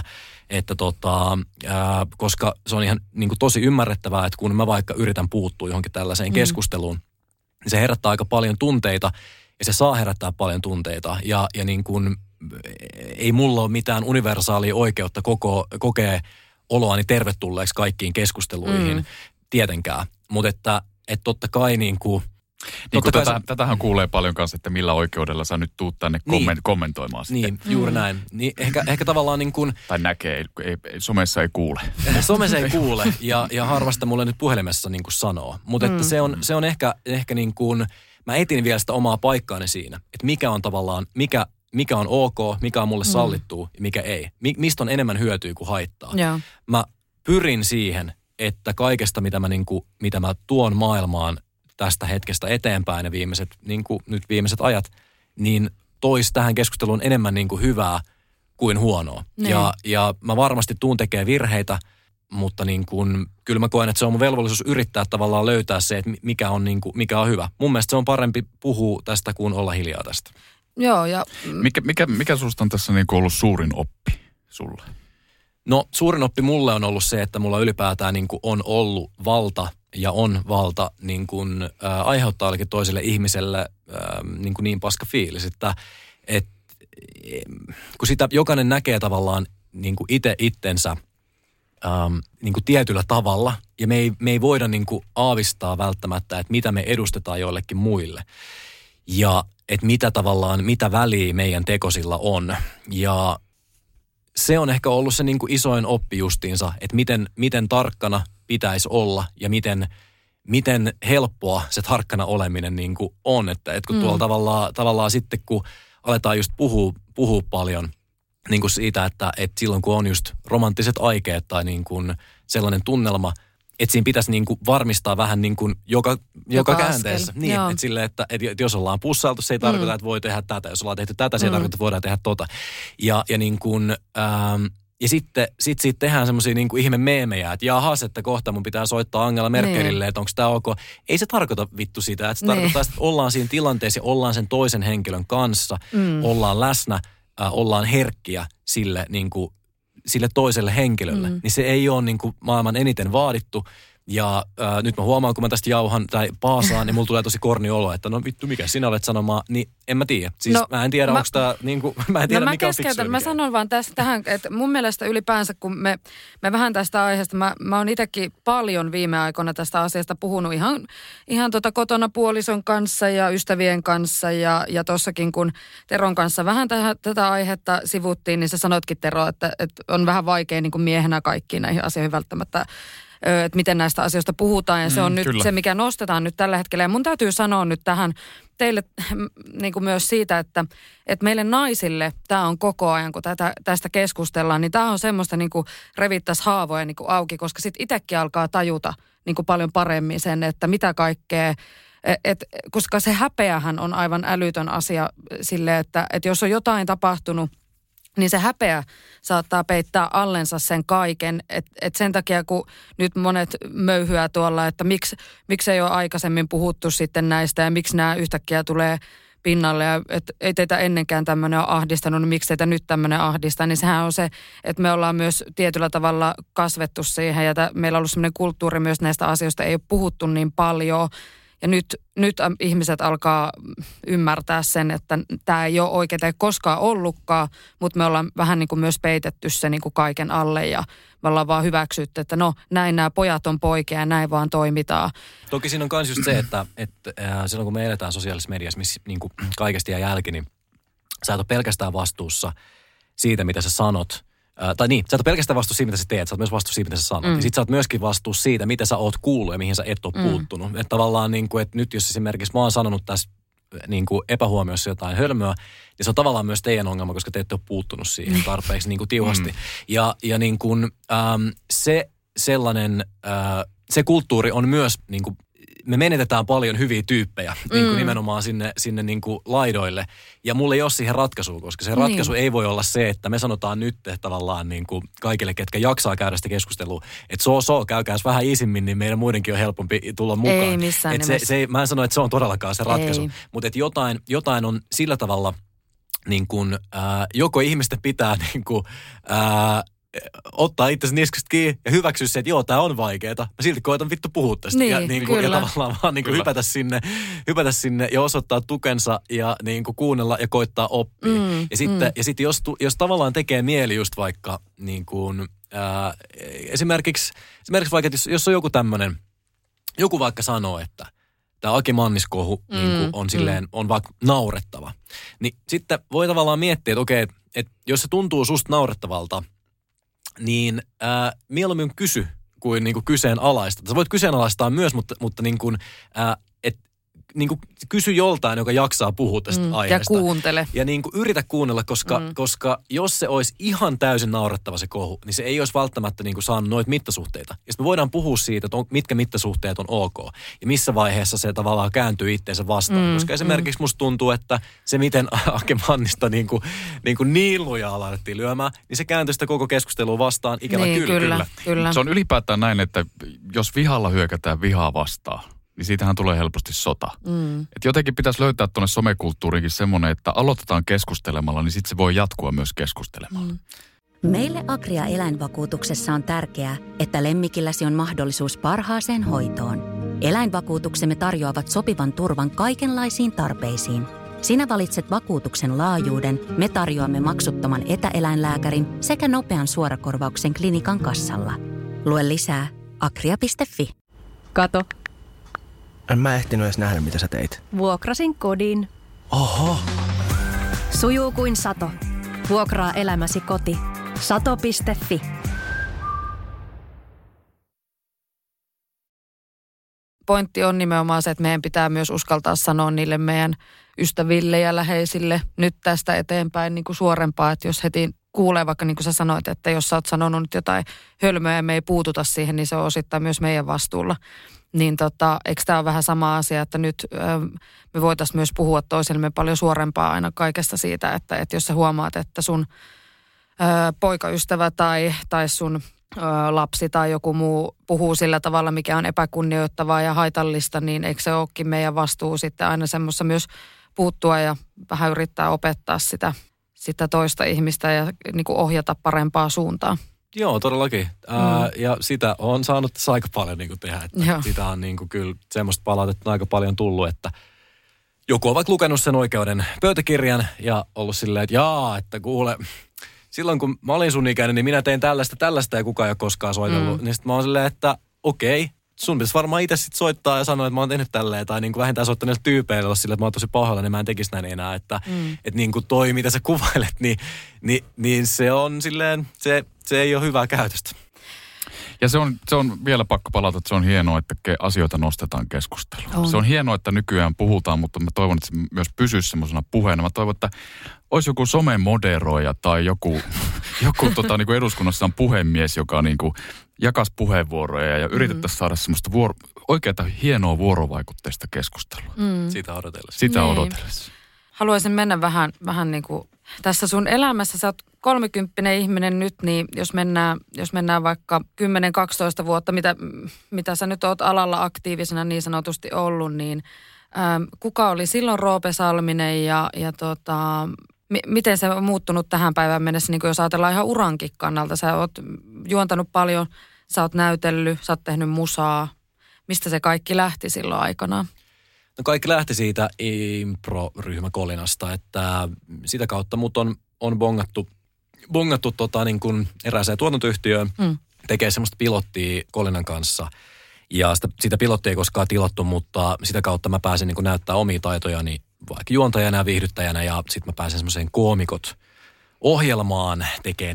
koska se on ihan niin kuin tosi ymmärrettävää, että kun mä vaikka yritän puuttua johonkin tällaiseen keskusteluun, niin se herättää aika paljon tunteita ja se saa herättää paljon tunteita ja niin kuin ei mulla ole mitään universaalia oikeutta kokea oloani tervetulleeksi kaikkiin keskusteluihin. Tietenkään, mutta että totta kai niin kuin... Tätähän kuulee paljon kanssa, että millä oikeudella sä nyt tuut tänne kommentoimaan sitten. Niin, juuri näin. Niin ehkä tavallaan niin kuin... Tai näkee, somessa ei kuule. Somessa ei kuule ja harvasta mulle nyt puhelimessa niin kuin sanoo. Mutta että se on ehkä niin kuin... Mä etin vielä sitä omaa paikkaani siinä, että mikä on tavallaan, mikä on ok, mikä on mulle sallittua ja mikä ei. Mistä on enemmän hyötyä kuin haittaa. Ja. Mä pyrin siihen, että kaikesta, mitä mä tuon maailmaan tästä hetkestä eteenpäin ja viimeiset ajat, niin tois tähän keskusteluun enemmän niin kuin hyvää kuin huonoa. Ja mä varmasti tuun tekemään virheitä, mutta niin kuin, kyllä mä koen, että se on mun velvollisuus yrittää tavallaan löytää se, että mikä on hyvä. Mun mielestä se on parempi puhua tästä kuin olla hiljaa tästä. Joo, ja... Mikä susta on tässä niin kuin ollut suurin oppi sulle? No suurin oppi mulle on ollut se, että mulla ylipäätään niin kuin on ollut valta ja on valta niin kuin, aiheuttaa jollekin toiselle ihmiselle niin paska fiilis, että kun sitä jokainen näkee tavallaan niin kuin itse itsensä niin kuin tietyllä tavalla ja me ei voida niin kuin aavistaa välttämättä, että mitä me edustetaan joillekin muille ja että mitä väliä meidän tekosilla on ja se on ehkä ollut se niin kuin isoin oppi justiinsa, että miten tarkkana pitäisi olla ja miten helppoa se tarkkana oleminen niin kuin on. Että kun tuolla tavallaan sitten, kun aletaan just puhua paljon niin kuin siitä, että silloin kun on just romanttiset aikeet tai niin kuin sellainen tunnelma, että siinä pitäisi niin kuin varmistaa vähän niin kuin joka käänteessä. Niin, että silleen, että jos ollaan pussailtu, se ei tarkoita, että voi tehdä tätä. Jos ollaan tehty tätä, se ei tarkoita, että voidaan tehdä tota. Ja niin kuin, ja sitten siitä tehdään semmoisia niin kuin ihme meemejä, että jahas, että kohta mun pitää soittaa Angela Merkelille, että onko tämä ok. Ei se tarkoita vittu sitä, että se tarkoittaa, että ollaan siinä tilanteessa ja ollaan sen toisen henkilön kanssa, ollaan läsnä, ollaan herkkiä sille niin kuin sille toiselle henkilölle, niin se ei ole niin kuin maailman eniten vaadittu, Ja nyt mä huomaan, kun mä tästä jauhan tai paasaan, niin mulla tulee tosi korni olo, että no vittu, mikä sinä olet sanomaan, niin en mä tiedä. Siis mä en tiedä, onko tämä, niinku, mä en tiedä, mikä on fiksu. Mä sanon vaan tähän, että mun mielestä ylipäänsä, kun me vähän tästä aiheesta, mä oon itsekin paljon viime aikoina tästä asiasta puhunut ihan kotona puolison kanssa ja ystävien kanssa ja tossakin, kun Teron kanssa vähän tätä aihetta sivuttiin, niin sä sanoitkin, Tero, että on vähän vaikea niin kuin miehenä kaikkiin näihin asioihin välttämättä, että miten näistä asioista puhutaan ja se on nyt se, mikä nostetaan nyt tällä hetkellä. Ja mun täytyy sanoa nyt tähän teille niin kuin myös siitä, että meille naisille tämä on koko ajan, kun tästä keskustellaan, niin tämä on semmoista niin kuin revittäisi haavoja niin kuin auki, koska sitten itsekin alkaa tajuta niin kuin paljon paremmin sen, että mitä kaikkea, koska se häpeähän on aivan älytön asia sille, että jos on jotain tapahtunut, niin se häpeä saattaa peittää allensa sen kaiken. Et sen takia, kun nyt monet möyhyää tuolla, että miksi ei ole aikaisemmin puhuttu sitten näistä ja miksi nämä yhtäkkiä tulee pinnalle ja että ei teitä ennenkään tämmöinen ole ahdistanut, niin miksi teitä nyt tämmöinen ahdistaa, niin sehän on se, että me ollaan myös tietyllä tavalla kasvettu siihen ja meillä on ollut semmoinen kulttuuri myös näistä asioista, ei ole puhuttu niin paljon. Ja nyt ihmiset alkaa ymmärtää sen, että tämä ei ole oikein, ei koskaan ollutkaan, mutta me ollaan vähän niin kuin myös peitetty se niin kuin kaiken alle ja me ollaan vaan hyväksytty, että no näin nämä pojat on poikia ja näin vaan toimitaan. Toki siinä on myös just se, että silloin kun me eletään sosiaalisessa mediassa, missä niin kuin kaikesta jää jälki, niin sä et ole pelkästään vastuussa siitä, mitä sä sanot. Sä et ole pelkästään vastuussa siitä, mitä sä teet, sä oot myös vastuussa siitä, mitä sä sanot. Ja sit sä oot myöskin vastuussa siitä, mitä sä oot kuullut ja mihin sä et ole puuttunut. Että tavallaan niin kuin, että nyt jos esimerkiksi mä oon sanonut tässä niin kuin epähuomiossa jotain hölmöä, niin se on tavallaan myös teidän ongelma, koska te ette ole puuttunut siihen tarpeeksi niin kuin tiuhasti. Ja niin kuin, se sellainen, se kulttuuri on myös niin kuin, me menetetään paljon hyviä tyyppejä niin kuin nimenomaan sinne niin kuin laidoille. Ja mulla ei ole siihen ratkaisua, koska se ratkaisu ei voi olla se, että me sanotaan nyt tavallaan niin kuin kaikille, ketkä jaksaa käydä sitä keskustelua, että käykääs vähän isimmin, niin meidän muidenkin on helpompi tulla mukaan. Ei missään nimessä. Mä en sano, että se on todellakaan se ratkaisu, mutta että jotain on sillä tavalla, niin kuin, joko ihmisten pitää niin kuin, ottaa itsensä niskasta kiinni ja hyväksyä se, että joo, tää on vaikeeta. Mä silti koitan vittu puhua tästä. Ja tavallaan vaan hypätä sinne ja osoittaa tukensa ja niin kuin kuunnella ja koittaa oppia. Ja sitten jos tavallaan tekee mieli just vaikka niin kuin, esimerkiksi vaikka, jos on joku tämmönen, joku vaikka sanoo, että tämä Aki Manniskohu niin on silleen, on vaikka naurettava. Niin sitten voi tavallaan miettiä, että okei, että jos se tuntuu susta naurettavalta, niin mieluummin kysy kuin niinku kyseenalaista. Sä voit kyseenalaistaa myös, mutta niin kuin, niin kuin kysy joltain, joka jaksaa puhua tästä aiheesta. Ja kuuntele. Ja niin kuin yritä kuunnella, koska jos se olisi ihan täysin naurettava se kohu, niin se ei olisi välttämättä niin kuin saanut noita mittasuhteita. Ja sitten me voidaan puhua siitä, että mitkä mittasuhteet on ok. Ja missä vaiheessa se tavallaan kääntyy itteensä vastaan. Koska esimerkiksi musta tuntuu, että se miten Ake Mannista niin lujaa alettiin lyömään, niin se kääntyi sitä koko keskustelua vastaan. Ikävä kyllä. Se on ylipäätään näin, että jos vihalla hyökätään vihaa vastaan, niin siitähän tulee helposti sota. Et jotenkin pitäisi löytää tuonne somekulttuuriinkin semmoinen, että aloitetaan keskustelemalla, niin sitten se voi jatkua myös keskustelemalla. Meille Agria eläinvakuutuksessa on tärkeää, että lemmikilläsi on mahdollisuus parhaaseen hoitoon. Eläinvakuutuksemme tarjoavat sopivan turvan kaikenlaisiin tarpeisiin. Sinä valitset vakuutuksen laajuuden, me tarjoamme maksuttoman etäeläinlääkärin sekä nopean suorakorvauksen klinikan kassalla. Lue lisää agria.fi. Kato. En mä ehtinyt edes nähdä, mitä sä teit. Vuokrasin kodin. Oho. Sujuu kuin sato. Vuokraa elämäsi koti. Sato.fi. Pointti on nimenomaan se, että meidän pitää myös uskaltaa sanoa niille meidän ystäville ja läheisille nyt tästä eteenpäin niin kuin suorempaa, että jos heti kuulee vaikka niin kuin sä sanoit, että jos sä oot sanonut nyt jotain hölmöä ja me ei puututa siihen, niin se on osittain myös meidän vastuulla. Niin eikö tämä ole vähän sama asia, että nyt me voitaisiin myös puhua toisillemme paljon suorempaa aina kaikesta siitä, että jos sä huomaat, että sun poikaystävä tai sun lapsi tai joku muu puhuu sillä tavalla, mikä on epäkunnioittavaa ja haitallista, niin eikö se olekin meidän vastuu sitten aina semmoista myös puuttua ja vähän yrittää opettaa sitä toista ihmistä ja niin kuin ohjata parempaa suuntaan. Joo, todellakin. Ja sitä on saanut tässä aika paljon niin kuin tehdä. Että sitä on niin kuin kyllä semmoista palautetta aika paljon tullut, että joku on vaikka lukenut sen oikeuden pöytäkirjan ja ollut silleen, että että kuule, silloin kun mä olin sun ikäinen, niin minä tein tällaista ja kukaan ei ole koskaan soitellut. Niin sitten mä oon silleen, että okei, sun pitäisi varmaan itse sitten soittaa ja sanoa, että mä oon tehnyt tälleen. Tai niin kuin vähintään soittaa niille tyypeille silleen, että mä oon tosi pahoilla, niin mä en tekisi näin enää. Että niin kuin toi, mitä sä kuvailet, niin se on silleen, se ei ole hyvää käytöstä. Ja se on vielä pakko palata, että se on hienoa, että asioita nostetaan keskusteluun. Se on hienoa, että nykyään puhutaan, mutta mä toivon, että se myös pysyisi semmoisena puheena. Mä toivon, että olisi joku somemoderoija tai joku niin kuin eduskunnassa on puhemies, joka niin kuin jakaisi puheenvuoroja ja yritettäisiin saada semmoista oikeata hienoa vuorovaikutteista keskustelua. Sitä odotellessa. Sitä odotellessa. Haluaisin mennä vähän niin kuin tässä sun elämässä. Sä oot 30 ihminen nyt, niin jos mennään vaikka 10-12 vuotta, mitä sä nyt oot alalla aktiivisena niin sanotusti ollut, niin kuka oli silloin Roope Salminen ja miten se on muuttunut tähän päivään mennessä, niin kuin jos ajatellaan ihan urankin kannalta. Sä oot juontanut paljon, sä oot näytellyt, sä oot tehnyt musaa. Mistä se kaikki lähti silloin aikanaan? No kaikki lähti siitä impro-ryhmä Kolinasta, että sitä kautta mut on bongattu niin kuin erääseen tuotantoyhtiöön tekee semmoista pilottia Kolinan kanssa. Ja sitä pilottia ei koskaan tilattu, mutta sitä kautta mä pääsin niin kuin näyttää omia taitojani vaikka juontajana ja viihdyttäjänä ja sitten mä pääsin semmoiseen koomikot-ohjelmaan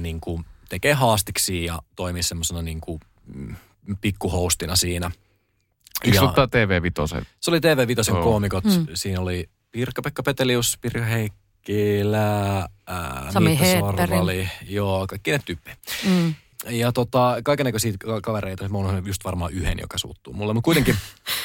tekee haastiksi ja toimii semmoisena niin kuin pikkuhostina siinä. Eikö se ole tämä TV5? Se oli TV5 koomikot. Siinä oli Pirkka-Pekka Petelius, Pirjo Heikkilä, Sami Sorvali, joo, kaikki ne tyyppejä. Ja kaikennäköisiä kavereita, mä on just varmaan yhden, joka suuttuu mulle, mutta kuitenkin...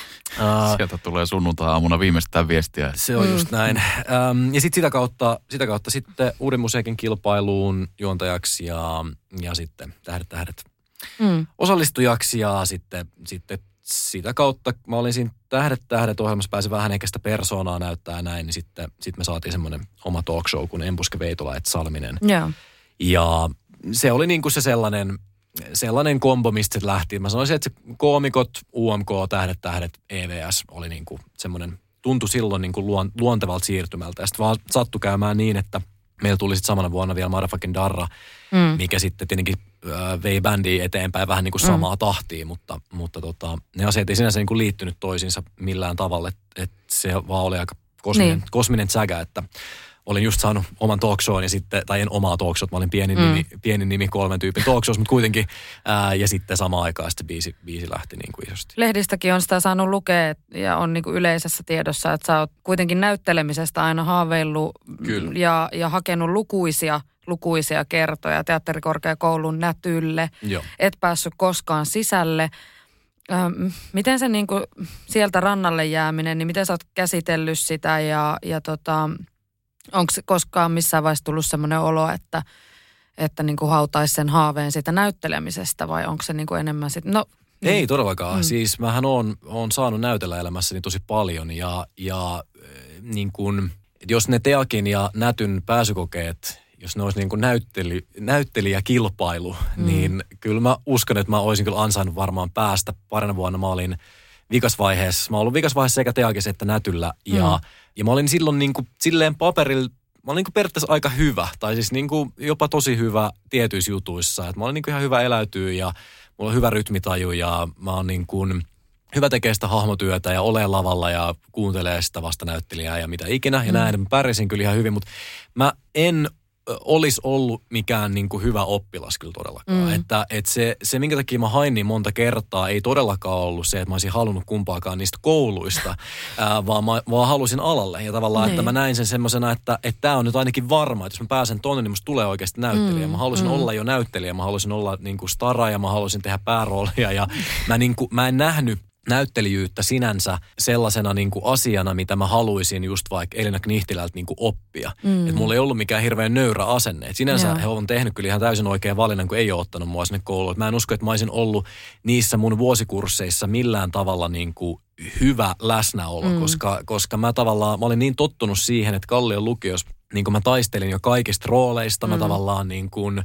Sieltä tulee sunnuntai-aamuna viimeistään viestiä. Se on just näin. Ja sitten sitä kautta sitten Uuden musiikin kilpailuun juontajaksi ja sitten Tähdet osallistujaksi ja sitten sitä kautta mä olin siinä Tähdet ohjelmassa, pääsin vähän ehkä sitä persoonaa näyttää ja näin, niin sitten me saatiin semmoinen oma talk show kuin Embuske Veitola et Salminen. Yeah. Ja se oli niinku se sellainen kombo, mistä se lähti. Mä sanoisin, että se koomikot, UMK, Tähdet, EVS oli niinku semmoinen, tuntui silloin niinku luontevalta siirtymältä. Ja sitten vaan sattui käymään niin, että meillä tuli sitten samana vuonna vielä Motherfucking Darra, mikä sitten tietenkin vei bändiä eteenpäin vähän niin kuin samaa tahtia, mutta ne asiat ei sinänsä niin kuin liittynyt toisiinsa millään tavalla, että se vaan oli aika kosminen sägä, että olin just saanut oman talk shown ja sitten, tai en omaa talk showt, mä olin pieni nimi 3 tyypin talk shows, mutta kuitenkin, ja sitten samaan aikaan sitten biisi lähti niin kuin isosti. Lehdistäkin on sitä saanut lukea ja on niin kuin yleisessä tiedossa, että sä oot kuitenkin näyttelemisestä aina haaveillut ja hakenut lukuisia kertoja teatterikorkeakoulun nätylle. Joo. Et päässyt koskaan sisälle. Miten se niin kuin sieltä rannalle jääminen, niin miten sä oot käsitellyt sitä ja onko koskaan missään vaiheessa tullut semmoinen olo, että niin kuin hautaisi sen haaveen siitä näyttelemisestä vai onko se niin kuin enemmän sitten? No, ei todellakaan. Siis mähän on saanut näytellä elämässäni tosi paljon ja niin kuin, jos ne Teakin ja Nätyn pääsykokeet, jos ne olisi niin kuin näyttelijäkilpailu, niin kyllä mä uskon, että mä olisin kyllä ansainnut varmaan päästä. Parina vuonna mä olin vikasvaiheessa. Mä olin vikasvaiheessa sekä Teakissa että Nätyllä ja mä olin silloin niin kuin silleen paperilla, mä olin niin kuin periaatteessa aika hyvä, tai siis niin kuin jopa tosi hyvä tietyissä jutuissa. Että mä olin niin kuin ihan hyvä eläytyä ja mulla on hyvä rytmitaju ja mä oon niin kuin hyvä tekee sitä hahmotyötä ja ole lavalla ja kuuntelee sitä vasta näyttelijää ja mitä ikinä. Ja näin, mä pärjäsin kyllä ihan hyvin, mutta mä en olisi ollut mikään niin kuin hyvä oppilas kyllä todellakaan. Että se, minkä takia mä hain niin monta kertaa, ei todellakaan ollut se, että mä olisin halunnut kumpaakaan niistä kouluista, vaan halusin alalle. Ja tavallaan, että mä näin sen semmoisena, että tämä on nyt ainakin varma, että jos mä pääsen tonne, niin musta tulee oikeasti näyttelijä. Mä halusin olla jo näyttelijä, mä halusin olla niin kuin stara ja mä halusin tehdä pääroolia. Ja mä en nähnyt näyttelijyyttä sinänsä sellaisena niin kuin asiana, mitä mä haluaisin just vaikka Elina Knihtilältä niin kuin oppia. Että mulla ei ollut mikään hirveän nöyrä asenne. Et sinänsä he on tehnyt kyllä ihan täysin oikean valinnan, kun ei ole ottanut mua sinne kouluun. Et mä en usko, että mä olisin ollut niissä mun vuosikursseissa millään tavalla niin kuin hyvä läsnäolo, koska mä olin niin tottunut siihen, että Kallion lukiossa niin kuin mä taistelin jo kaikista rooleista. Mä tavallaan niin kuin,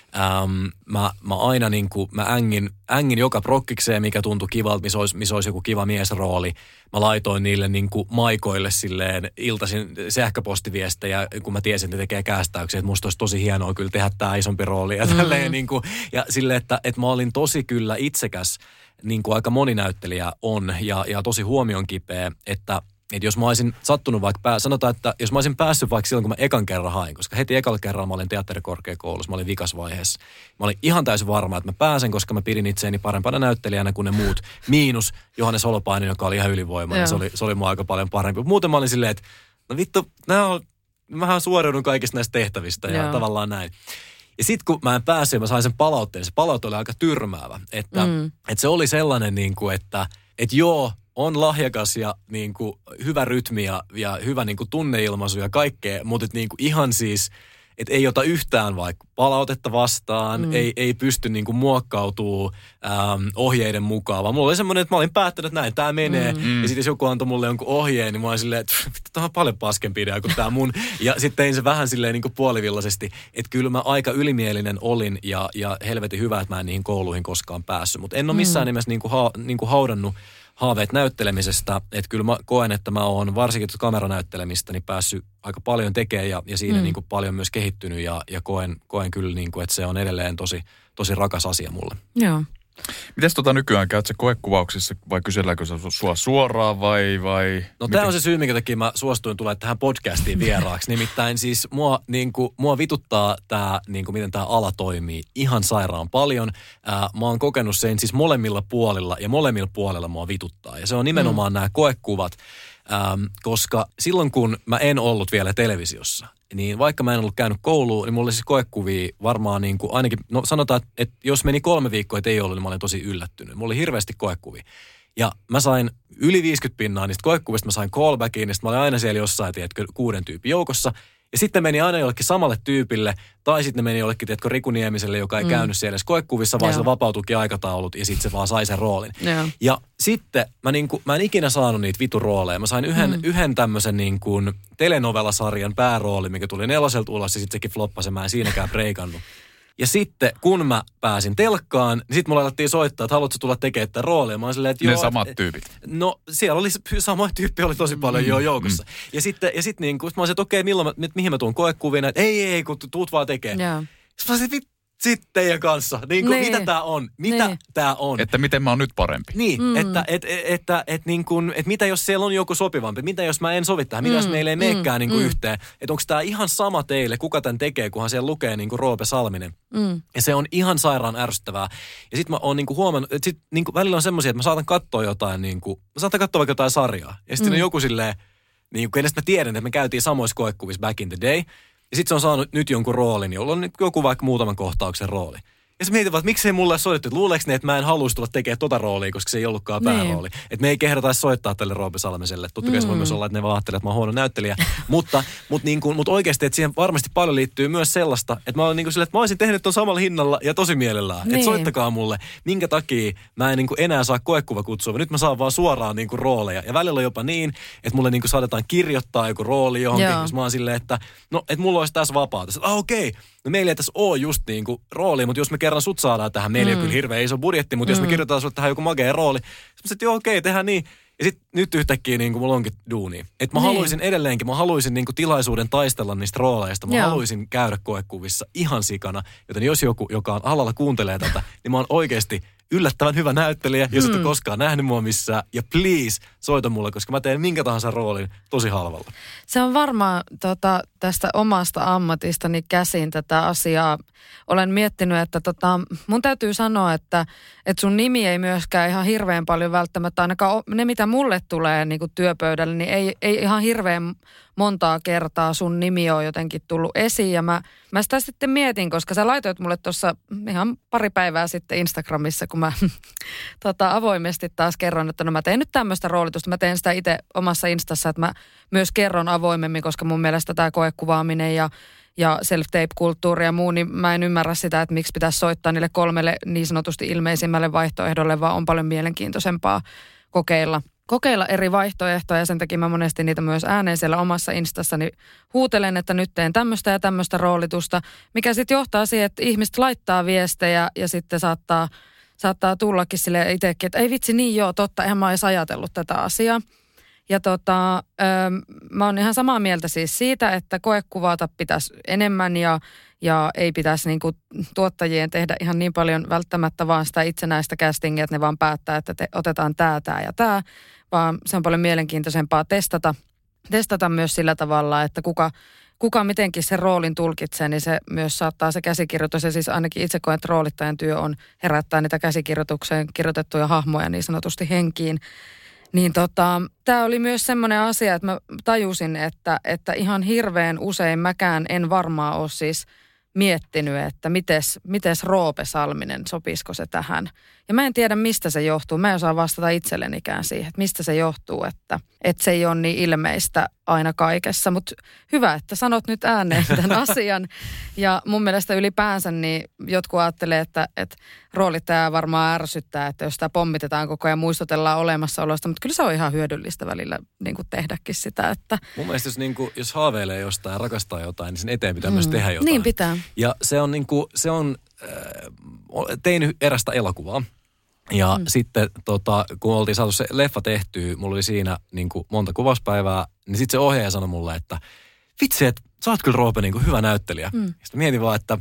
mä aina niin kuin, mä ängin joka prokkikseen, mikä tuntui kivalta, missä olisi joku kiva miesrooli. Mä laitoin niille niin kuin maikoille silleen iltaisin sähköpostiviestejä, kun mä tiesin, että ne tekee kästäyksiä, että musta olisi tosi hienoa kyllä tehdä tää isompi rooli ja tälleen niin kuin, ja silleen, että mä olin tosi kyllä itsekäs, niin kuin aika moni näyttelijä on ja tosi huomion kipeä, että jos mä olisin sattunut vaikka, sanotaan, että jos mä olisin päässyt vaikka silloin, kun mä ekan kerran hain, koska heti ekalla kerralla mä olin teatterikorkeakoulussa, mä olin vikasvaiheessa. Mä olin ihan täysin varma, että mä pääsen, koska mä pidin itseäni parempana näyttelijänä kuin ne muut. Miinus Johannes Holopainen, joka oli ihan ylivoimainen, se oli mua aika paljon parempi. Muuten mä olin silleen, että no vittu, mähän suoriudun kaikista näistä tehtävistä ja tavallaan näin. Ja sit kun mä en päässyt, mä sain sen palautteen, se palaute oli aika tyrmäävä. Että se oli sellainen, niin kuin, että joo, on lahjakas ja niin kuin, hyvä rytmi ja hyvä niin kuin, tunneilmaisu ja kaikkea, mutta niin kuin, ihan siis, että ei ota yhtään vaikka palautetta vastaan, ei pysty niin kuin, muokkautumaan ohjeiden mukaan, vaan mulla oli semmoinen, että mä olin päättänyt, että näin tämä menee. Ja sitten jos joku antoi mulle jonkun ohjeen, niin mä olin silleen, että tämä on paljon paskempi idea kuin tämä mun. Ja sitten tein se vähän silleen niin kuin puolivillaisesti, että kyllä mä aika ylimielinen olin ja helvetin hyvä, että mä en niihin kouluihin koskaan päässyt. Mutta en ole missään nimessä niin kuin haudannut haaveet näyttelemisestä, että kyllä mä koen, että mä oon varsinkin kameranäyttelemistä niin päässyt aika paljon tekemään ja siinä niin kuin paljon myös kehittynyt ja koen kyllä, niin kuin, että se on edelleen tosi rakas asia mulle. Joo. Mites nykyään käyt sä koekuvauksissa vai kyselläänkö sä sua suoraan vai? No tämä on se syy, minkä takia mä suostuin tulla tähän podcastiin vieraaksi. Nimittäin siis mua vituttaa tää, niin kuin miten tää ala toimii ihan sairaan paljon. Mä oon kokenut sen siis molemmilla puolilla ja molemmilla puolilla mua vituttaa. Ja se on nimenomaan nämä koekuvat, koska silloin kun mä en ollut vielä televisiossa, niin vaikka mä en ollut käynyt kouluun, niin mulla oli siis koekuvia varmaan niin kuin ainakin, no sanotaan, että jos meni 3 viikkoa, että ei ollut, niin mä olin tosi yllättynyt. Mulla oli hirveästi koekuvia. Ja mä sain yli 50% niistä koekuvista, mä sain callbackiin, niin sitten mä olin aina siellä jossain, tiedätkö, 6 tyypin joukossa. Ja sitten meni aina jollekin samalle tyypille, tai sitten meni jollekin, tiedätkö, Riku Niemiselle, joka ei käynyt siellä edes koekuvissa, vaan sillä vapautuikin aikataulut, ja sitten se vaan sai sen roolin. Ja sitten mä en ikinä saanut niitä viturooleja. Mä sain yhden tämmöisen niin kuin telenovelasarjan päärooli, mikä tuli 4 ulos, ja sitten sekin floppasi, mä en siinäkään breikannut. Ja sitten, kun mä pääsin telkkaan, niin sitten mulla alettiin soittaa, että haluatko tulla tekemään tämän roolia? Mä oon silleen, että joo. Ne samat tyypit. No, siellä oli sama tyyppi, oli tosi paljon joukossa. Ja sitten niin kun mä olisin, että okei, mihin mä tuun koekuviin, että ei, kun tuut vaan tekemään. Yeah. Sitten mä olisin, sitten teidän kanssa. Niin kuin, mitä tää on? Mitä tää on? Että miten mä oon nyt parempi. Niin, että niin kuin, että mitä jos siellä on joku sopivampi? Mitä jos mä en sovi tähän? Mitä jos meillä ei meekään niin kuin yhteen? Että onko tää ihan sama teille, kuka tän tekee, kunhan siellä lukee niin kuin Roope Salminen. Ja se on ihan sairaan ärsyttävää. Ja sit mä oon niin kuin huomannut, että sit niin kuin välillä on semmosia, että mä saatan katsoa jotain niin kuin, mä saatan katsoa vaikka jotain sarjaa. Ja sitten on joku silleen, niin kuin kenestä mä tiedän, että me käytiin samoissa koekuvissa back in the day. Ja sitten se on saanut nyt jonkun roolin, jolla on nyt joku vaikka muutaman kohtauksen rooli. Ja se mietin vaan, että miksei mulle soitettu, että luuleeko ne, että mä en haluaisi tulla tekemään tota roolia, koska se ei ollutkaan päärooli. Että me ei kehdataisi soittaa tälle Roope Salmiselle. Totta kai se voi myös olla, että ne vaan ajattelee, että mä oon huono näyttelijä. mutta oikeasti, että siihen varmasti paljon liittyy myös sellaista, että mä olen niin kuin sille, että mä olisin tehnyt ton samalla hinnalla ja tosi mielellään. Että soittakaa mulle, minkä takia mä en niin kuin enää saa koekuvakutsua, vaan nyt mä saan vaan suoraan niin kuin rooleja. Ja välillä on jopa niin, että mulle niin kuin saatetaan kirjoittaa joku rooli johonkin, jos mä oon silleen, että no, että mulla olisi tässä vapaata. Okei. No meillä ei tässä ole just niin kuin rooli, mutta jos me kerran sut saadaan tähän, meillä ei ole kyllä hirveän iso budjetti, mutta jos me kirjoitetaan sulle tähän joku magea rooli, sitten joo okei, tehdään niin. Ja sitten nyt yhtäkkiä niin kuin mulla onkin duunia. Että mä haluaisin edelleenkin, mä haluaisin niin kuin tilaisuuden taistella niistä rooleista. Mä haluaisin käydä koekuvissa ihan sikana. Joten jos joku, joka on alalla kuuntelee tätä, niin mä oon oikeasti yllättävän hyvä näyttelijä, jos ette koskaan nähnyt mua missään. Ja please, soita mulle, koska mä teen minkä tahansa roolin tosi halvalla. Se on varmaan tästä omasta ammatistani käsin tätä asiaa. Olen miettinyt, että mun täytyy sanoa, että sun nimi ei myöskään ihan hirveän paljon välttämättä, ainakaan ne mitä mulle tulee niin kuin työpöydälle, niin ei ihan hirveän montaa kertaa sun nimi on jotenkin tullut esiin. Ja mä sitä sitten mietin, koska sä laitoit mulle tuossa ihan pari päivää sitten Instagramissa, kun mä avoimesti taas kerron, että no mä teen nyt tämmöistä roolitusta. Mä teen sitä itse omassa Instassa, että mä myös kerron avoimemmin, koska mun mielestä tämä koekuvaaminen ja self-tape-kulttuuri ja muu, niin mä en ymmärrä sitä, että miksi pitäisi soittaa niille 3 niin sanotusti ilmeisimmälle vaihtoehdolle, vaan on paljon mielenkiintoisempaa kokeilla kokeilla eri vaihtoehtoja ja sen takia mä monesti niitä myös ääneen siellä omassa instassani huutelen, että nyt teen tämmöistä ja tämmöistä roolitusta, mikä sitten johtaa siihen, että ihmiset laittaa viestejä ja sitten saattaa tullakin sille itsekin, että ei vitsi, niin joo, totta, eihän mä oon edes ajatellut tätä asiaa. Ja mä oon ihan samaa mieltä siis siitä, että koekuvata pitäisi enemmän ja ei pitäisi niinku tuottajien tehdä ihan niin paljon välttämättä vaan sitä itsenäistä castingia, että ne vaan päättää, että otetaan tää ja tää, vaan se on paljon mielenkiintoisempaa testata myös sillä tavalla, että kuka mitenkin sen roolin tulkitsee, niin se myös saattaa se käsikirjoitus, ja siis ainakin itse koen, että roolittajan työ on herättää niitä käsikirjoitukseen kirjoitettuja hahmoja niin sanotusti henkiin. Niin tämä oli myös semmoinen asia, että mä tajusin, että ihan hirveän usein mäkään en varmaan ole siis miettinyt, että mites Roope Salminen, sopisiko se tähän. Ja mä en tiedä, mistä se johtuu. Mä en osaa vastata itsellenikään siihen, että mistä se johtuu, että se ei ole niin ilmeistä aina kaikessa. Mutta hyvä, että sanot nyt ääneen tämän asian. Ja mun mielestä ylipäänsä niin jotkut ajattelee, että roolittajaa varmaan ärsyttää, että jos sitä pommitetaan koko ajan, muistutellaan olemassaolosta. Mutta kyllä se on ihan hyödyllistä välillä niin kuin tehdäkin sitä. Että mun mielestä jos haaveilee jostain ja rakastaa jotain, niin sen eteen pitää myös tehdä jotain. Niin pitää. Ja tein erästä elokuvaa. Ja sitten kun oltiin saatu se leffa tehtyä, mulla oli siinä niin kuin monta kuvauspäivää, niin sitten se ohjaaja sanoi mulle, että vitsi, että sä oot kyllä Roope niin kuin hyvä näyttelijä. Sitten mietin vaan, että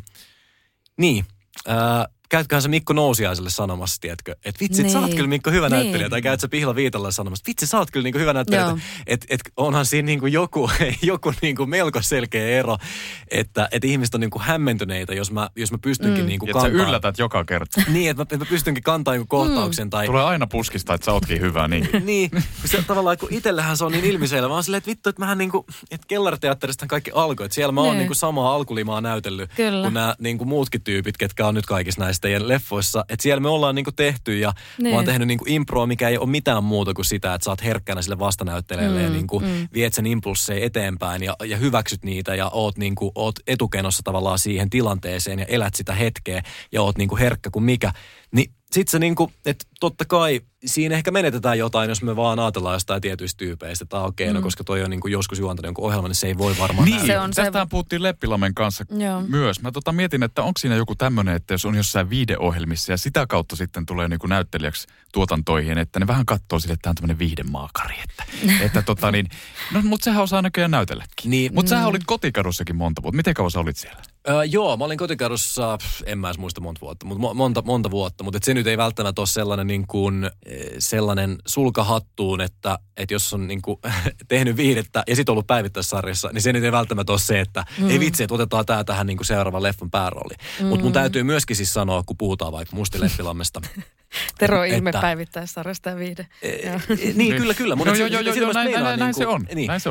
käytköhän se Mikko Nousiaiselle sanomassa, tiedätkö? Että vitsi, että sä oot kyllä Mikko hyvä näyttelijä. Tai käyt sä Pihla Viitalle sanomassa, että vitsi, sä oot kyllä niin kuin hyvä näyttelijä. Että onhan siinä niin kuin joku niin kuin melko selkeä ero, että ihmiset on niin kuin hämmentyneitä, jos mä pystynkin niin kuin kantaa. Että sä yllätät joka kerta. Niin, että mä pystynkin kantaa jonkun kohtauksen. Tai tulee aina puskista, että sä ootkin hyvä, niin. Niin, se tavallaan, kun itsellähän se on niin ilmiselvä. Mä oon silleen, että vittu, että mähän niin kuin, että kellariteatterista kaikki alkoi. Että siellä mä oon niin kuin samaa alkulimaa näytellyt kuin nämä niin kuin muutkin tyypit, ketkä on nyt kaikissa näissä teidän leffoissa. Että siellä me ollaan niinku tehty ja mä oon tehnyt niinku improa, mikä ei ole mitään muuta kuin sitä, että sä oot herkkänä sille vastanäyttelijälle ja niinku viet sen impulsseja eteenpäin ja hyväksyt niitä ja oot etukenossa tavallaan siihen tilanteeseen ja elät sitä hetkeä ja oot niinku herkkä kuin mikä. Niin sit se niinku, että totta kai siinä ehkä menetetään jotain, jos me vaan ajatellaan jostain tietyistä tyypeistä, että okei, no koska toi on niinku joskus juontanut jonkun ohjelman, niin se ei voi varmaan niin, tästähän puhuttiin Leppilammen kanssa myös. Mä mietin, että onko siinä joku tämmöinen, että jos on jossain viihdeohjelmissa ja sitä kautta sitten tulee niinku näyttelijäksi tuotantoihin, että ne vähän katsoo sille, että tämä on tämmöinen viihdemaakari. Että no mutta sehän osaa näköjään näytelläkin. Niin. Mutta sähän olit Kotikadussakin monta vuotta. Miten kauan sä olit siellä? Joo, mä olin Kotikadussa, en mä edes muista monta vuotta, mutta monta vuotta. Mutta se nyt ei välttämättä ole sellainen, niin kuin, sellainen sulka hattuun, että jos on niin kuin, tehnyt viihdettä ja sitten ollut päivittäissarjassa, niin se nyt ei välttämättä ole se, että ei vitsi, että otetaan tää tähän niin kuin seuraavan leffan päärooli. Mutta mun täytyy myöskin siis sanoa, kun puhutaan vaikka Musti Leppilammesta. Tero Ilme päivittäissarjasta ja viihde. Niin, kyllä. Mutta näin se on.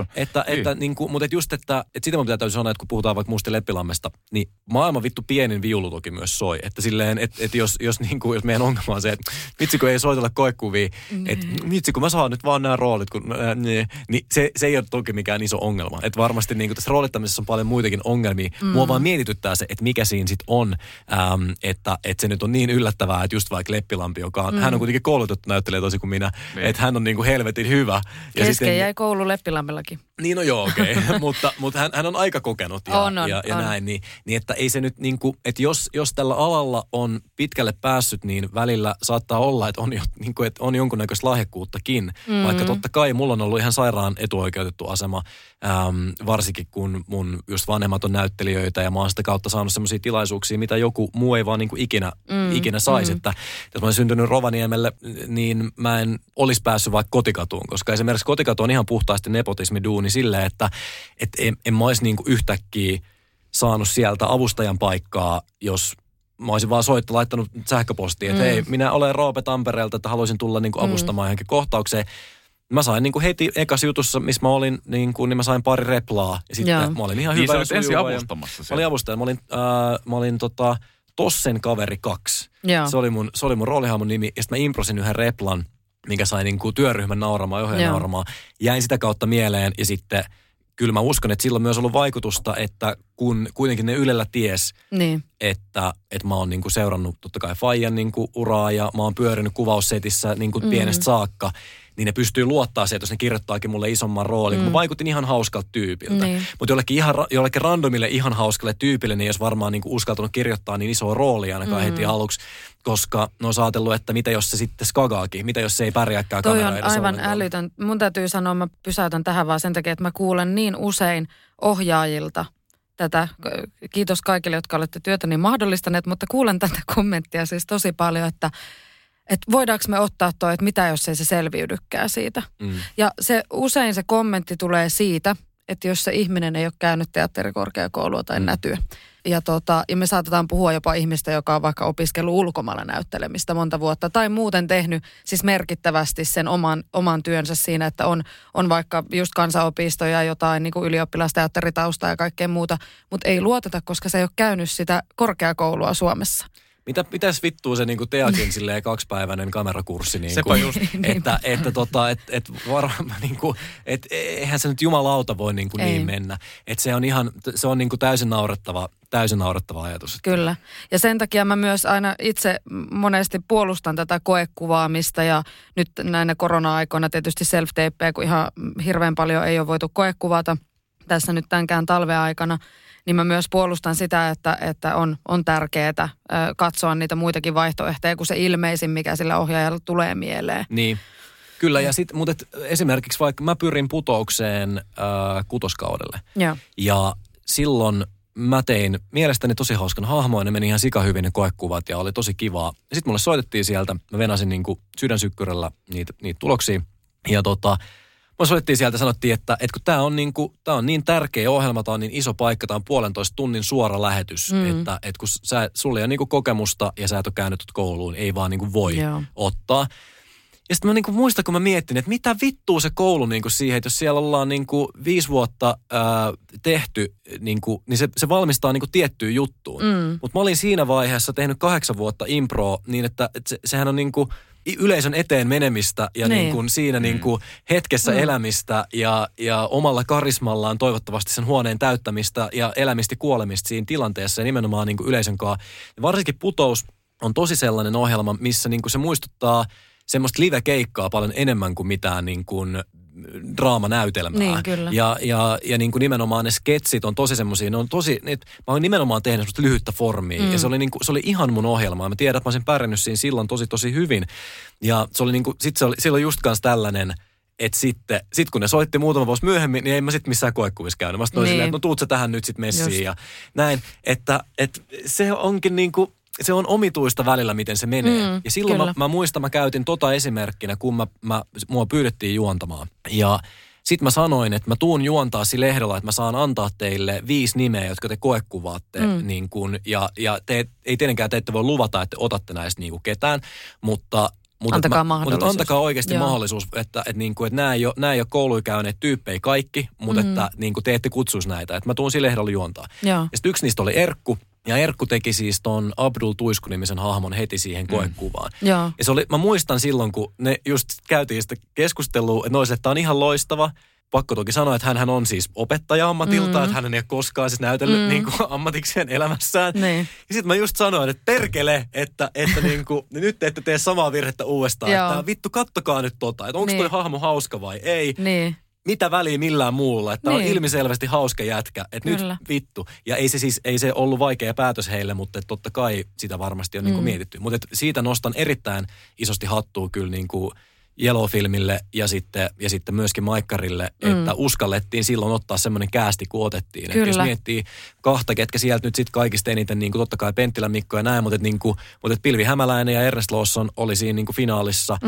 Mutta just, että sitä mun täytyy sanoa, että kun puhutaan vaikka Musti Leppilammesta, niin maailman vittu pienin viulu toki myös soi. Että silleen, että jos meidän ongelma on se, että vitsi kun ei soitella koekuvia, että vitsi kun mä saan nyt vaan nämä roolit, niin se ei ole toki mikään iso ongelma. Että varmasti niin tässä roolittamisessa on paljon muitakin ongelmia. Mua vaan mietityttää se, että mikä siinä sitten on, että se nyt on niin yllättävää, että just vaikka Leppilampi, joka on, hän on kuitenkin koulutettu näyttelijä tosi kuin minä, että hän on niin kuin helvetin hyvä. Kesken jäi koulu Leppilammellakin. Niin, no joo, okei. mutta hän on aika kokenut ja näin. Niin että ei se nyt niin kuin, että jos tällä alalla on pitkälle päässyt, niin välillä saattaa olla, että on jonkunnäköistä lahjakkuuttakin. Vaikka totta kai mulla on ollut ihan sairaan etuoikeutettu asema, varsinkin kun mun just vanhemmat on näyttelijöitä ja mä oon sitä kautta saanut semmoisia tilaisuuksia, mitä joku muu ei vaan niin kuin ikinä saisi. Että jos mä olen syntynyt Rovaniemelle, niin mä en olisi päässyt vaikka Kotikatuun, koska esimerkiksi Kotikatu on ihan puhtaasti nepotismiduuni silleen, että en mä olisi niin kuin yhtäkkiä saanut sieltä avustajan paikkaa, jos mä olisin vaan laittanut sähköpostiin, että hei, minä olen Roope Tampereelta, että haluaisin tulla niin kuin avustamaan johonkin kohtaukseen. Mä sain niin kuin heti ekas jutussa, missä mä olin, niin mä sain pari replaa. Ja sitten mä olin ihan hyvä. Niin sä olit ensin avustamassa siellä. Mä olin avustaja. Mä olin Tossen kaveri 2. Se oli mun roolihahmon nimi. Ja sitten mä improsin yhden replan, minkä sai niin kuin työryhmän nauramaan, ohjaajan nauramaan. Jäin sitä kautta mieleen ja sitten kyllä mä uskon, että sillä on myös ollut vaikutusta, että kun kuitenkin ne Ylellä ties, että mä oon niinku seurannut totta kai Fajan niinku uraa ja mä oon pyörinyt kuvaussetissä niinku pienestä saakka, niin ne pystyy luottaa siihen, että jos ne kirjoittaakin mulle isomman roolin, kun mä vaikutin ihan hauskalta tyypiltä. Niin. Mutta jollekin randomille ihan hauskalle tyypille, niin ei olisi varmaan niin kuin uskaltanut kirjoittaa niin isoa roolia ainakaan heti aluksi, koska ne on ajatellut, että mitä jos se sitten skagaakin, mitä jos se ei pärjääkään kamera edessä. Toi on aivan älytön. Mun täytyy sanoa, mä pysäytän tähän vaan sen takia, että mä kuulen niin usein ohjaajilta tätä. Kiitos kaikille, jotka olette työtäni mahdollistaneet, mutta kuulen tätä kommenttia siis tosi paljon, että voidaanko me ottaa toi, että mitä jos ei se selviydykään siitä. Ja usein se kommentti tulee siitä, että jos se ihminen ei ole käynyt teatterikorkeakoulua tai nätyä. Ja me saatetaan puhua jopa ihmistä, joka on vaikka opiskellut ulkomailla näyttelemistä monta vuotta tai muuten tehnyt siis merkittävästi sen oman työnsä siinä, että on vaikka just kansanopisto ja jotain niin kuin ylioppilasteatteritaustaa ja kaikkea muuta, mutta ei luoteta, koska se ei ole käynyt sitä korkeakoulua Suomessa. Mitäs vittuu se niinku Teakin silleen 2-päiväinen kamerakurssi niinku, sepä just. että eihän se nyt jumalauta voi niinku niin mennä. Että se on niinku täysin naurettava ajatus. Kyllä. Ja sen takia mä myös aina itse monesti puolustan tätä koekuvaamista ja nyt näinä korona-aikoina tietysti self-tapeja, kun ihan hirveän paljon ei ole voitu koekuvata tässä nyt tämänkään talven aikana. Niin mä myös puolustan sitä, että on tärkeää katsoa niitä muitakin vaihtoehtoja kuin se ilmeisin, mikä sillä ohjaajalla tulee mieleen. Niin, kyllä. Mutta esimerkiksi vaikka mä pyrin Putoukseen kutoskaudelle. Ja silloin mä tein mielestäni tosi hauskan hahmoa, ne meni ihan sikahyvin ne koekuvat ja oli tosi kivaa. Ja sitten mulle soitettiin sieltä, mä venasin niinku sydänsykkyrällä niitä tuloksia. Ja mä soittiin sieltä ja sanottiin, että kun tää on niin tärkeä ohjelma, tää on niin iso paikka, tää on 1,5 tunnin suora lähetys, että kun sulla ei ole niinku kokemusta ja sä et ole käynyt kouluun, ei vaan niinku voi ottaa. Ja sitten mä niinku muistan, kun mä miettin, että mitä vittua se koulu niinku siihen, että jos siellä ollaan niinku 5 vuotta tehty, niinku, niin se valmistaa niinku tiettyyn juttuun. Mutta mä olin siinä vaiheessa tehnyt 8 vuotta improa niin, että sehän on niinku yleisön eteen menemistä ja niin kuin siinä niin kuin hetkessä elämistä ja omalla karismallaan toivottavasti sen huoneen täyttämistä ja elämistä ja kuolemista siinä tilanteessa ja nimenomaan niin kuin yleisön kanssa. Ja varsinkin Putous on tosi sellainen ohjelma, missä niin kuin se muistuttaa semmoista live-keikkaa paljon enemmän kuin mitään niin kuin draamanäytelmää. Niin, kyllä. Ja niin kuin nimenomaan ne sketsit on tosi semmoisia, ne on tosi, mä oon nimenomaan tehnyt semmoista lyhyttä formia. Ja se oli ihan mun ohjelma. Mä tiedän, että mä olisin pärjännyt siinä silloin tosi hyvin. Ja se oli niin kuin, se oli just kans tällainen, että sitten kun ne soitti muutama vuosi myöhemmin, niin ei mä sitten missään koekuvissa käynyt. Mä sitten silleen, että no tuut sä tähän nyt sit messiin just. Ja näin. Että se onkin niin kuin, se on omituista välillä, miten se menee. Ja silloin mä muistan, mä käytin esimerkkinä, kun mua pyydettiin juontamaan. Ja sit mä sanoin, että mä tuun juontaa sillä ehdolla, että mä saan antaa teille 5 nimeä, jotka te koekuvaatte. Niin kun, ja ei tietenkään te ette voi luvata, että otatte näistä niin kuin ketään, mutta antakaa oikeasti mahdollisuus, että nämä ei ole kouluja käyneet tyyppejä kaikki, mutta että niin kuin te ette kutsuisi näitä. Että mä tuun sillä ehdolla juontaa. Ja sitten yksi niistä oli Erkku. Ja Erkku teki siis ton Abdul Tuisku-nimisen hahmon heti siihen koekuvaan. Ja mä muistan silloin, kun ne just käytiin sitä keskustelua, että tämä on ihan loistava. Pakko toki sanoa, että hän on siis opettaja ammatilta, että hän ei ole koskaan siis näytellyt niin kuin ammatikseen elämässään. Niin. Ja sitten mä just sanoin, että perkele, että niin kuin, nyt ette tee samaa virhettä uudestaan. Että vittu, kattokaa nyt että onko toi hahmo hauska vai ei. Niin. Mitä väliä millään muulla, että on ilmiselvästi hauska jätkä, että nyt vittu. Ja ei se ollut vaikea päätös heille, mutta totta kai sitä varmasti on niin kuin mietitty. Mutta siitä nostan erittäin isosti hattua kyllä niin kuin Yellow-filmille ja sitten myöskin Maikkarille, että uskallettiin silloin ottaa semmoinen käästi, kun otettiin. Että jos miettii kahta, ketkä sieltä nyt sitten kaikista eniten, niin kuin totta kai Penttilän Mikko ja näin, mutta Pilvi Hämäläinen ja Ernest Lawson oli siinä niin kuin finaalissa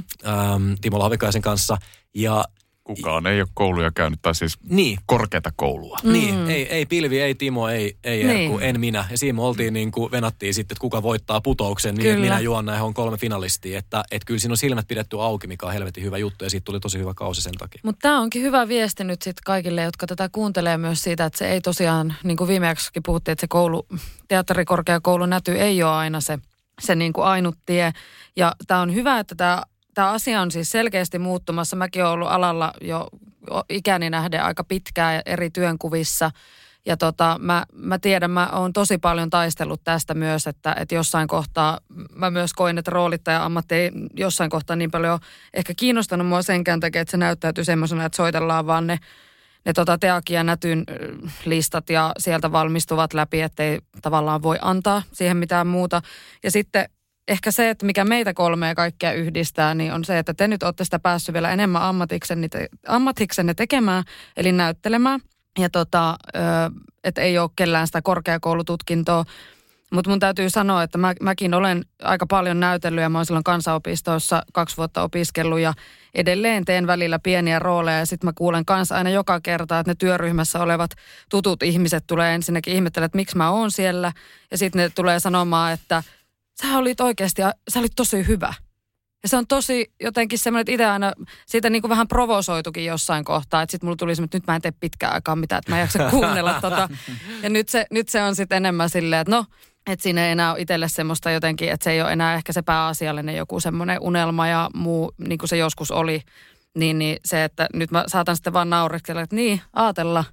Timo Lavikaisen kanssa. Ja kukaan ei ole kouluja käynyt, tai siis korkeata koulua. Niin, ei Pilvi, ei Timo, ei Erkku, en minä. Ja siinä me oltiin venattiin sitten, että kuka voittaa Putouksen, niin minä Juonna ja on 3 finalistia. Että kyllä siinä on silmät pidetty auki, mikä on helvetin hyvä juttu, ja siitä tuli tosi hyvä kausi sen takia. Mutta tämä onkin hyvä viesti nyt sitten kaikille, jotka tätä kuuntelee myös siitä, että se ei tosiaan, niin kuin viime jaksokin puhuttiin, että se teatterikorkeakoulun näty ei ole aina se niin kuin ainut tie. Ja tämä on hyvä, että tämä asia on siis selkeästi muuttumassa. Mäkin olen ollut alalla jo ikäni nähden aika pitkään eri työnkuvissa. Ja mä tiedän, mä oon tosi paljon taistellut tästä myös, että jossain kohtaa mä myös koin, että roolittaja-ammatti ei jossain kohtaa niin paljon ehkä kiinnostanut mua senkään takia, että se näyttäytyy semmoisena, että soitellaan vaan ne Teakin ja Nätyn listat ja sieltä valmistuvat läpi, ettei tavallaan voi antaa siihen mitään muuta. Ja sitten ehkä se, että mikä meitä kolmea kaikkea yhdistää, niin on se, että te nyt olette sitä päässyt vielä enemmän ammatiksenne tekemään, eli näyttelemään. Ja että ei ole kellään sitä korkeakoulututkintoa. Mutta mun täytyy sanoa, että mäkin olen aika paljon näytellyt ja mä oon silloin kansanopistossa 2 vuotta opiskellut ja edelleen teen välillä pieniä rooleja ja sitten mä kuulen kanssa aina joka kerta, että ne työryhmässä olevat tutut ihmiset tulee ensinnäkin ihmettelemään, että miksi mä oon siellä ja sitten ne tulee sanomaan, että sä olit tosi hyvä. Ja se on tosi jotenkin semmoinen, että itse aina siitä niin kuin vähän provosoitukin jossain kohtaa. Että sitten mulla tuli semmoinen, että nyt mä en tee pitkään aikaa mitään, että mä en jaksa kuunnella Ja nyt se on sitten enemmän silleen, että no, että siinä ei enää ole itselle semmoista jotenkin, että se ei ole enää ehkä se pääasiallinen joku semmoinen unelma ja muu, niin kuin se joskus oli. Niin se, että nyt mä saatan sitten vaan naureskella, että niin, aatella.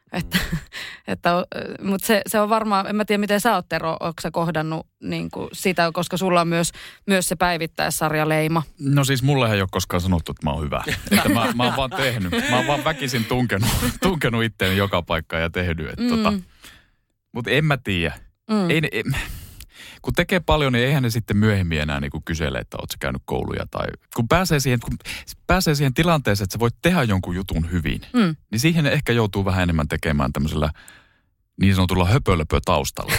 Mutta se on varmaan, en mä tiedä miten sä oot, Tero, ootko sä kohdannut niin kuin sitä, koska sulla on myös se päivittäissarja leima. No siis mullehan ei ole koskaan sanottu, että mä oon hyvä. Että mä oon vaan tehnyt. Mä oon vaan väkisin tunkenut itteeni joka paikkaan ja tehnyt. Mutta en mä tiedä. Kun tekee paljon, niin eihän ne sitten myöhemmin enää niin kysele, että ootko sä käynyt kouluja. Tai kun pääsee siihen tilanteeseen, että sä voit tehdä jonkun jutun hyvin, niin siihen ehkä joutuu vähän enemmän tekemään tämmöisellä niin sanotulla höpölöpö-taustalla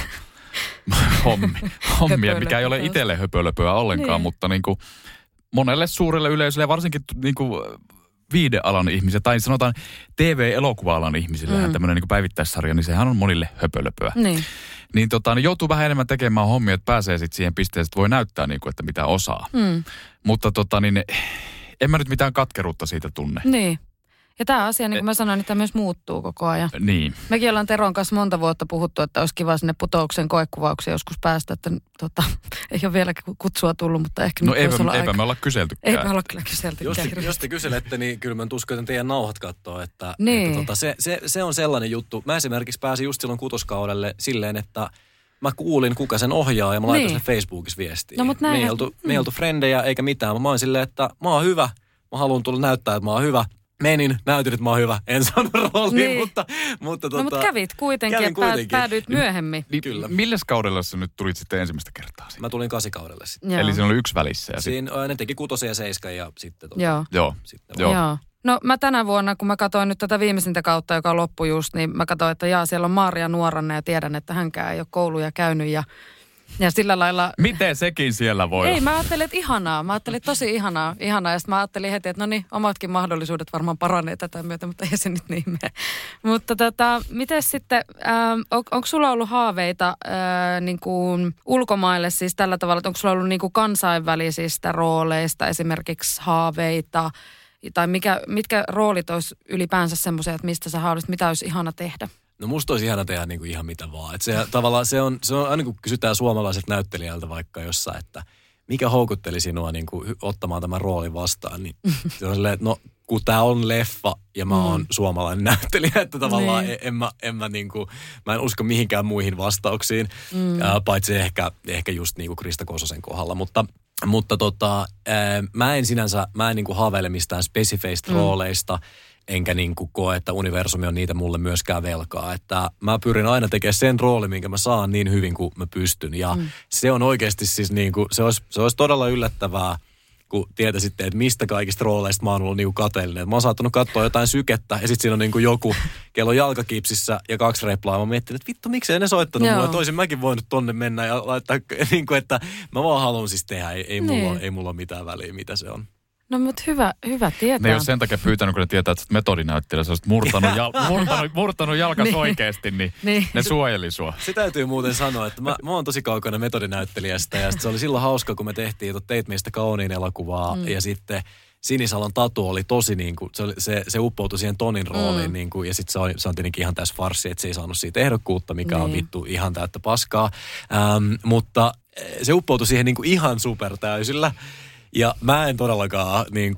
hommia, mikä ei ole itselle höpölöpöä ollenkaan, mutta niin kuin monelle suurelle yleisölle ja varsinkin niin kuin viihdealan ihmisille, tai sanotaan TV-elokuva-alan ihmisille, tämmöinen niin kuin päivittäissarja, niin sehän on monille höpölöpöä. Niin joutuu vähän enemmän tekemään hommia, että pääsee sitten siihen pisteeseen, että voi näyttää niin kuin, että mitä osaa. Mutta en mä nyt mitään katkeruutta siitä tunne. Niin. Ja tämä asia, niin kuin mä sanoin, että tämä myös muuttuu koko ajan. Niin. Mekin ollaan Teron kanssa monta vuotta puhuttu, että olisi kiva sinne Putouksen koekuvauksia joskus päästä, että ei ole vielä kutsua tullut, mutta ehkä nyt voisi olla aika. Eipä me olla kyseltykään. Eipä olla kyllä kyseltykään. Jos te kyselette, niin kyllä mä tuskon teidän nauhat katsoa, että se on sellainen juttu. Mä esimerkiksi pääsin just silloin kutoskaudelle silleen, että mä kuulin, kuka sen ohjaa ja mä laitan sen Facebookissa viestiin. No, mutta näin. Me ei oltu frendejä eikä mitään. Mä oon silleen, että mä oon hyvä. Mä haluan tulla näyttää, että mä oon hyvä. Menin, näytin, että mä oon hyvä. En saanut rooliin, mutta mutta kävit kuitenkin ja päädyit myöhemmin. Kyllä. Milläs kaudella sä nyt tulit sitten ensimmäistä kertaa? Mä tulin 8 kaudelle sitten. Eli siinä oli 1 välissä. Ja siinä ne teki 6 ja 7 ja sitten... Joo. No mä tänä vuonna, kun mä katsoin nyt tätä viimeisintä kautta, joka loppui just, niin mä katsoin, että siellä on Maaria Nuoranne ja tiedän, että hänkään ei ole kouluja käynyt ja sillä lailla... Miten sekin siellä voi? Ei, mä ajattelin, että ihanaa. Mä ajattelin tosi ihanaa. Ja sitten mä ajattelin heti, että no niin, omatkin mahdollisuudet varmaan paranee tätä myötä, mutta ei se nyt niin mene. Mutta miten sitten, onko sulla ollut haaveita niin kuin ulkomaille siis tällä tavalla, että onko sulla ollut niin kuin kansainvälisistä rooleista esimerkiksi haaveita? Tai mitkä roolit olisi ylipäänsä semmoisia, että mistä sä haluaisit, mitä olisi ihana tehdä? No musta olisi ihana tehdä niin kuin ihan mitä vaan. Et se on aina kun kysytään suomalaiset näyttelijältä vaikka jossain, että mikä houkutteli sinua niin kuin ottamaan tämän roolin vastaan, niin se on silleen, että no kun tää on leffa ja mä oon suomalainen näyttelijä, että tavallaan mä en usko mihinkään muihin vastauksiin, paitsi ehkä just niin kuin Krista Kososen kohdalla, mutta mä en niinku haaveile mistään spesifeistä rooleista, enkä niinku koe, että universumi on niitä mulle myöskään velkaa. Että mä pyrin aina tekemään sen roolin, minkä mä saan niin hyvin kuin mä pystyn. Ja se on oikeasti siis niinku, se olisi todella yllättävää, kun tietäisitte, että mistä kaikista rooleista mä oon ollut niinku kateellinen. Mä oon saattanut katsoa jotain sykettä ja sitten siinä on niinku joku kello jalkakipsissä ja 2 replaa. Mä miettin, että vittu, miksei ne soittanut mulle. Toisin mäkin voinut tonne mennä ja laittaa, niinku, että mä vaan haluan siis tehdä. Ei mulla ole mitään väliä, mitä se on. No mutta hyvä tietää. Ne ei ole sen takia pyytänyt, kun ne tietää, että metodinäyttelijä, sä olisit murtanut jalkas oikeasti, niin ne suojeli sua. Se täytyy muuten sanoa, että mä oon tosi kaukana metodinäyttelijästä ja se oli silloin hauska, kun me tehtiin Teit meistä kauniin elokuvaa ja sitten Sinisalon Tatu oli tosi niinku, se uppoutui siihen Tonin rooliin niinku, ja sitten se on tietenkin ihan tässä farssi, että se ei saanut siitä ehdokkuutta, mikä on vittu ihan täyttä paskaa, mutta se uppoutui siihen niinku ihan supertäysillä. Ja mä en todellakaan, niinku,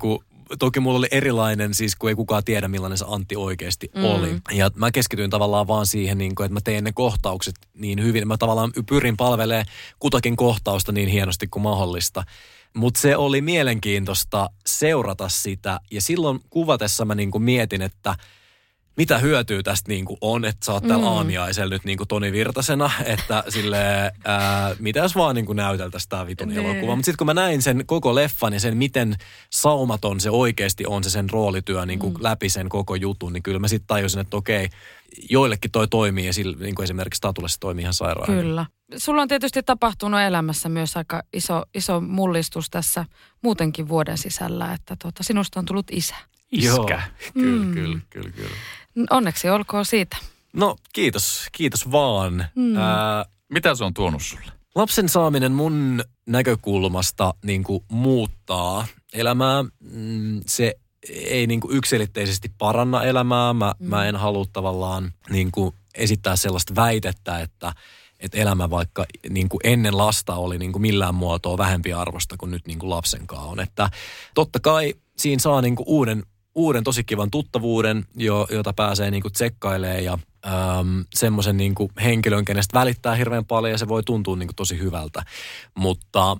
toki mulla oli erilainen, siis kun ei kukaan tiedä, millainen se Antti oikeasti oli. Ja mä keskityin tavallaan vaan siihen, niin kuin, että mä tein ne kohtaukset niin hyvin. Mä tavallaan pyrin palvelemaan kutakin kohtausta niin hienosti kuin mahdollista. Mutta se oli mielenkiintoista seurata sitä. Ja silloin kuvatessa mä niin kuin mietin, että mitä hyötyä tästä niin kuin on, että sä oot täällä aamiaisella nyt niin kuin Toni Virtasena, että silleen, mitä jos vaan niin kuin näyteltäisiin tää vitun elokuva. Mutta sitten kun mä näin sen koko leffan ja sen, miten saumaton se oikeasti on, se sen roolityö niin kuin läpi sen koko jutun, niin kyllä mä sitten tajusin, että okei, joillekin toi toimii ja sillä, niin kuin esimerkiksi Tatulle se toimii ihan sairaan. Kyllä. Sulla on tietysti tapahtunut elämässä myös aika iso mullistus tässä muutenkin vuoden sisällä, että sinusta on tullut isä. Iskä. Joo, kyllä. Onneksi olkoon siitä. No kiitos vaan. Mitä se on tuonut sulle? Lapsen saaminen mun näkökulmasta niin kuin muuttaa elämää. Se ei niin kuin yksiselitteisesti paranna elämää. Mä en halua tavallaan niin kuin esittää sellaista väitettä, että elämä vaikka niin kuin ennen lasta oli niin kuin millään muotoa vähempi arvosta kuin nyt niin kuin lapsenkaan on. Että totta kai siinä saa niin kuin uuden tosi kivan tuttavuuden, jota pääsee niin kuin tsekkailemaan ja semmoisen niin kuin henkilön, kenestä välittää hirveän paljon ja se voi tuntua niin kuin tosi hyvältä. Mutta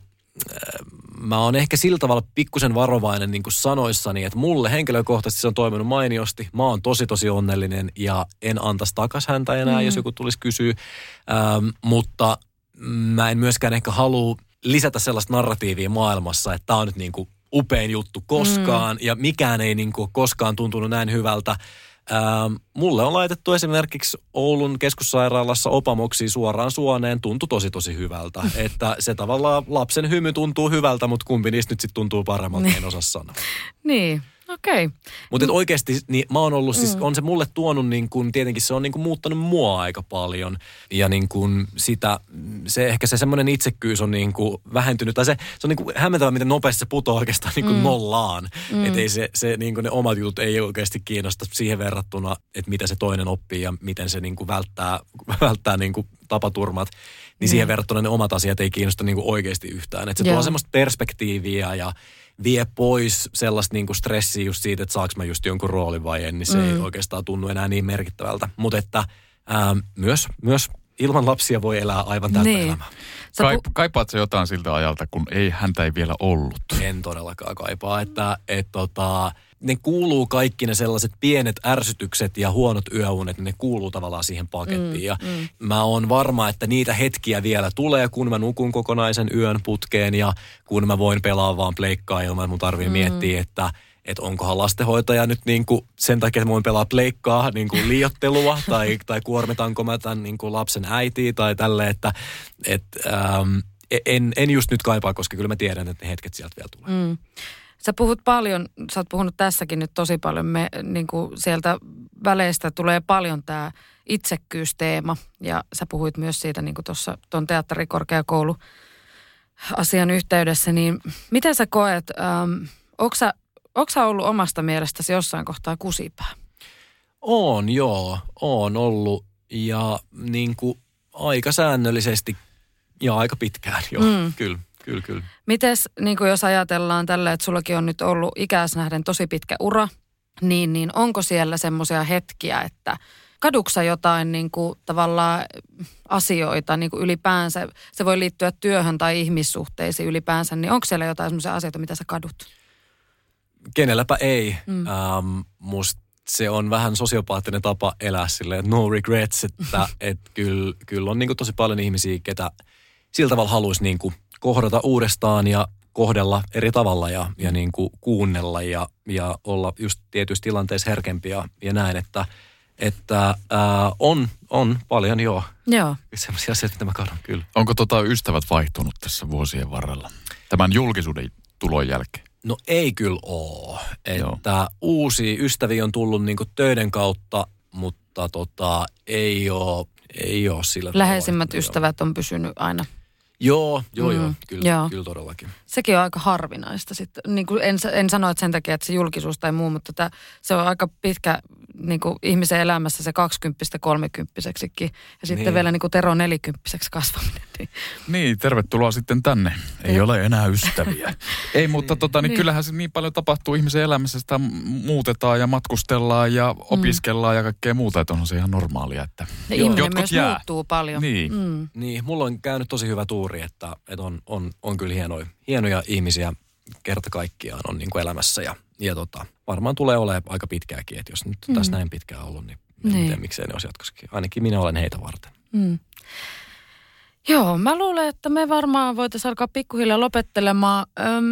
mä oon ehkä sillä tavalla pikkusen varovainen niin kuin sanoissani, että mulle henkilökohtaisesti se on toiminut mainiosti. Mä oon tosi onnellinen ja en antaisi takas häntä enää, jos joku tulisi kysyä. Mutta mä en myöskään ehkä halua lisätä sellaista narratiivia maailmassa, että tää on nyt niin kuin upein juttu koskaan ja mikään ei niin kuin koskaan tuntunut näin hyvältä. Mulle on laitettu esimerkiksi Oulun keskussairaalassa opamoksia suoraan suoneen, tuntui tosi hyvältä. Että se tavallaan lapsen hymy tuntuu hyvältä, mutta kumpi niistä nyt sitten tuntuu paremmalta, en osaa sanoa. Niin, okei. Mutta oikeasti niin mä oon ollut, siis on se mulle tuonut niin kuin, tietenkin se on niin kuin muuttanut mua aika paljon. Ja niin kuin sitä, ehkä se semmoinen itsekkyys on niin kuin vähentynyt. Tai se on niin kuin hämmentävä, miten nopeasti se putoaa oikeastaan niin kuin nollaan. Että ei se niin kuin ne omat jutut ei oikeasti kiinnosta siihen verrattuna, että mitä se toinen oppii ja miten se niin kuin välttää niin kuin tapaturmat. Niin siihen verrattuna ne omat asiat ei kiinnosta niin kuin oikeasti yhtään. Että se tuo semmoista perspektiiviä ja vie pois sellaista niinku stressiä just siitä, että saaks mä just jonkun roolin vai en, niin se ei oikeastaan tunnu enää niin merkittävältä. Mutta että myös ilman lapsia voi elää aivan täyttä elämää. Kaipaat sä jotain siltä ajalta, kun häntä ei vielä ollut? En todellakaan kaipaa, että ne kuuluu kaikki ne sellaiset pienet ärsytykset ja huonot yöunet, ne kuuluu tavallaan siihen pakettiin. Ja mä oon varma, että niitä hetkiä vielä tulee, kun mä nukun kokonaisen yön putkeen ja kun mä voin pelaa vaan pleikkaa ilman, mun tarvii miettiä, että onkohan lastenhoitaja nyt niinku sen takia, että mä voin pelaa pleikkaa niinku liioittelua tai kuormitanko mä tämän niinku lapsen äitiä tai tälleen, että en just nyt kaipaa, koska kyllä mä tiedän, että ne hetket sieltä vielä tulee. Sä puhut paljon, sä oot puhunut tässäkin nyt tosi paljon, niinku sieltä väleistä tulee paljon tää itsekkyysteema ja sä puhuit myös siitä niinku tuossa tuon teatterikorkeakouluasian yhteydessä, niin miten sä koet, onko sä ollut omasta mielestäsi jossain kohtaa kusipää? Oon ollut ja niinku aika säännöllisesti ja aika pitkään jo, kyllä. Mites, niin kuin jos ajatellaan tällä, että sullakin on nyt ollut ikääs nähden tosi pitkä ura, niin onko siellä semmoisia hetkiä, että kaduksa jotain niin kuin tavallaan asioita niin kuin ylipäänsä, se voi liittyä työhön tai ihmissuhteisiin ylipäänsä, niin onko siellä jotain semmoisia asioita, mitä sä kadut? Kenelläpä ei. Musta se on vähän sosiopaattinen tapa elää silleen, no regrets, että kyllä on niin kuin tosi paljon ihmisiä, ketä sillä tavalla haluaisi niin kuin kohdata uudestaan ja kohdella eri tavalla ja niin kuin kuunnella ja olla just tietyissä tilanteissa herkempi ja näin, että on paljon joo. Sellaisia asioita, mitä mä kadon kyllä. Onko ystävät vaihtunut tässä vuosien varrella tämän julkisuuden tulon jälkeen? No ei kyllä ole. Että uusia ystäviä on tullut niin kuin töiden kautta, mutta ei ole sillä tavalla. Läheisimmät ystävät on pysynyt aina. Joo, kyllä todellakin. Sekin on aika harvinaista. Sitten, niin kuin en sano, että sen takia, että se julkisuus tai muu, mutta se on aika pitkä niin kuin ihmisen elämässä se 20-30-seksikin. Ja sitten vielä niin kuin Tero 40-seksi kasvaminen. Niin, tervetuloa sitten tänne. Ei ole enää ystäviä. Ei, mutta kyllähän se niin paljon tapahtuu ihmisen elämässä. Sitä muutetaan ja matkustellaan ja opiskellaan ja kaikkea muuta. Että onhan se ihan normaalia. Että ja ihminen myös muuttuu paljon. Niin, mulla on käynyt tosi hyvä tuuri, että on kyllä hienoja ihmisiä kerta kaikkiaan on niin kuin elämässä. Ja varmaan tulee olemaan aika pitkääkin, että jos nyt tässä näin pitkään ollut, niin en tiedä miksei ne olisi jatkossakin. Ainakin minä olen heitä varten. Joo, mä luulen, että me varmaan voitaisiin alkaa pikkuhiljaa lopettelemaan.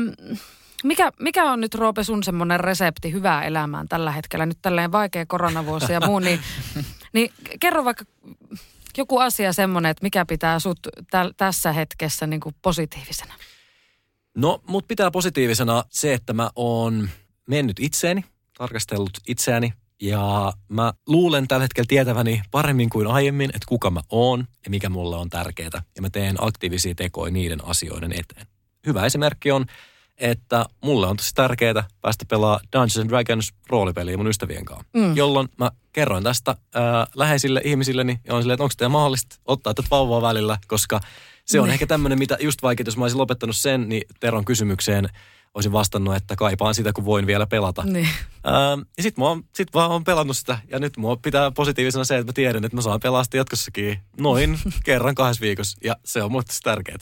Mikä on nyt, Roope, sun semmoinen resepti hyvää elämään tällä hetkellä? Nyt tälleen vaikea koronavuosi ja muu, niin kerro vaikka joku asia semmoinen, että mikä pitää sut tässä hetkessä niin kuin positiivisena. No, mut pitää positiivisena se, että mä oon mennyt itseeni, tarkastellut itseäni ja mä luulen tällä hetkellä tietäväni paremmin kuin aiemmin, että kuka mä oon ja mikä mulle on tärkeää. Ja mä teen aktiivisia tekoja niiden asioiden eteen. Hyvä esimerkki on, että mulle on tosi tärkeää päästä pelaamaan Dungeons & Dragons roolipeliä mun ystävien kanssa. Jolloin mä kerroin tästä läheisille ihmisilleni ja on silleen, että onko teidän mahdollista ottaa tätä vauvaa välillä, koska se on ehkä tämmöinen, mitä just vaikka, jos mä olisin lopettanut sen, niin Teron kysymykseen olisin vastannut, että kaipaan sitä, kun voin vielä pelata. Niin. Ja sit mä oon pelannut sitä, ja nyt mua pitää positiivisena se, että mä tiedän, että mä saan pelaa sitä jatkossakin noin kerran 2 viikossa, ja se on mulle tärkeää.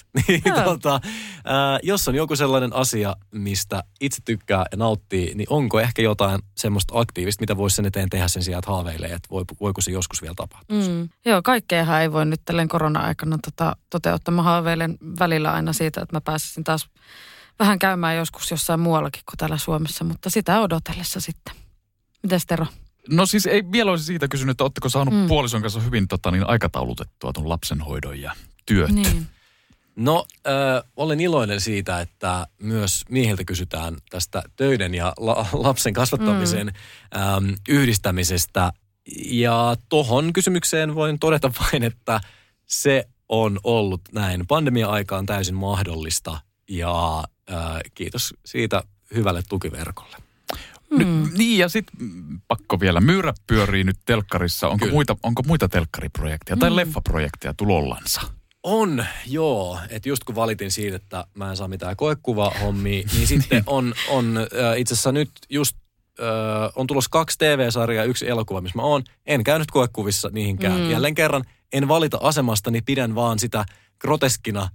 Jos on joku sellainen asia, mistä itse tykkää ja nauttii, niin onko ehkä jotain semmoista aktiivista, mitä voisi sen eteen tehdä sen sijaan, että haaveilee, että voiko se joskus vielä tapahtua? Joo, kaikkeahan ei voi nyt tälleen korona-aikana toteuttaa. Mä haaveilen välillä aina siitä, että mä pääsisin taas vähän käymään joskus jossain muuallakin kuin täällä Suomessa, mutta sitä odotellessa sitten. Mitäs Tero? No siis ei vielä olisi siitä kysynyt, että ootteko saanut puolison kanssa hyvin aikataulutettua tuon lapsenhoidon ja työt? Niin. No, olen iloinen siitä, että myös miehiltä kysytään tästä töiden ja lapsen kasvattamisen yhdistämisestä. Ja tohon kysymykseen voin todeta vain, että se on ollut näin pandemia-aikaan täysin mahdollista. Ja kiitos siitä hyvälle tukiverkolle. Niin ja sitten pakko vielä. Myyrä pyörii nyt telkkarissa. Onko muita telkkariprojekteja tai leffaprojekteja tulollansa? On, joo. Että just kun valitin siitä, että mä en saa mitään koekuva-hommia, niin sitten on itse asiassa nyt just on tulossa 2 TV-sarjaa ja 1 elokuva, missä mä oon. En käynyt koekuvissa niihinkään. Jälleen kerran en valita asemastani, pidän vaan sitä groteskina.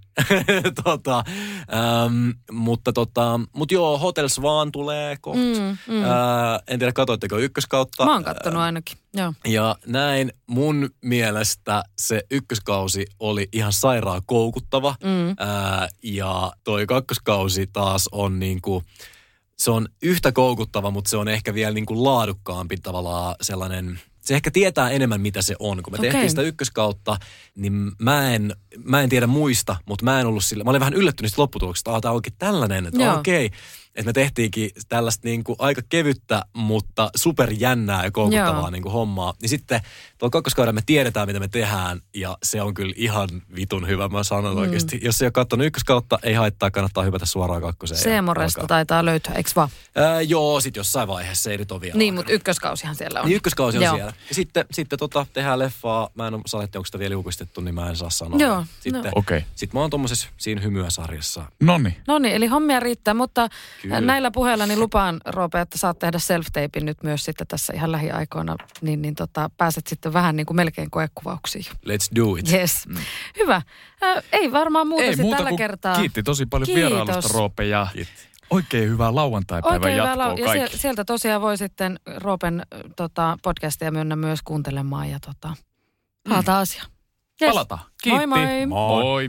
Mutta joo, Hotel Swan tulee kohta. En tiedä, katoitteko ykköskautta? Mä oon kattonut ainakin, joo. Ja näin mun mielestä se ykköskausi oli ihan sairaan koukuttava. Ja toi 2. kausi taas on niinku, se on yhtä koukuttava, mutta se on ehkä vielä niinku laadukkaampi tavallaan sellainen. Se ehkä tietää enemmän, mitä se on. Kun me tehtiin sitä ykköskautta, niin mä en tiedä muista, mutta mä en ollut sillä. Mä olin vähän yllättynyt siitä lopputuloksesta, että tämä onkin tällainen, että okei. Että me tehtiinkin tällaista niinku aika kevyttä, mutta superjännää ja koukuttavaa niinku hommaa. Niin sitten tuolla 2. kaudella me tiedetään, mitä me tehdään, ja se on kyllä ihan vitun hyvä, mä sanon oikeasti. Jos ei ole katsonut ykköskautta, ei haittaa, kannattaa hypätä suoraan 2. Seemoresta taitaa löytyä, eikö vaan? Joo, sit jossain vaiheessa ei nyt ole vielä. Niin, mutta ykköskausihan siellä on. Niin, ykköskausi on siellä. Ja sitten tehdään leffaa. Mä en ole saletti, onko sitä vielä julkistettu, niin mä en saa sanoa. Joo. Sitten mä oon tommosessa siinä hymyä-sarjassa. Noniin, eli hommia riittää, mutta kyllä. Näillä puheilla niin lupaan, Roope, että saat tehdä self-tapein nyt myös sitten tässä ihan lähiaikoina, niin pääset sitten vähän niin kuin melkein koekuvauksiin. Let's do it. Yes. Hyvä. Ei varmaan muuta sitten tällä kertaa. Kiitti tosi paljon vierailusta, Roope, ja oikein hyvää lauantaipäivän jatkoa kaikki. Sieltä tosiaan voi sitten Roopen podcastia myönnä myös kuuntelemaan ja palataan asiaan. Yes. Palataan. Kiitti. Moi moi. Moi.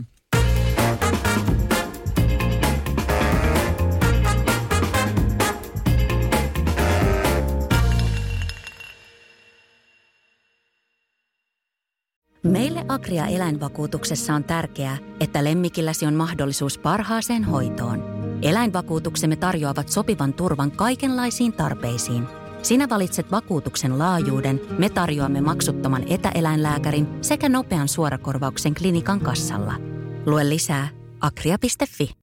Meille Agria eläinvakuutuksessa on tärkeää, että lemmikilläsi on mahdollisuus parhaaseen hoitoon. Eläinvakuutuksemme tarjoavat sopivan turvan kaikenlaisiin tarpeisiin. Sinä valitset vakuutuksen laajuuden, me tarjoamme maksuttoman etäeläinlääkärin sekä nopean suorakorvauksen klinikan kassalla. Lue lisää agria.fi.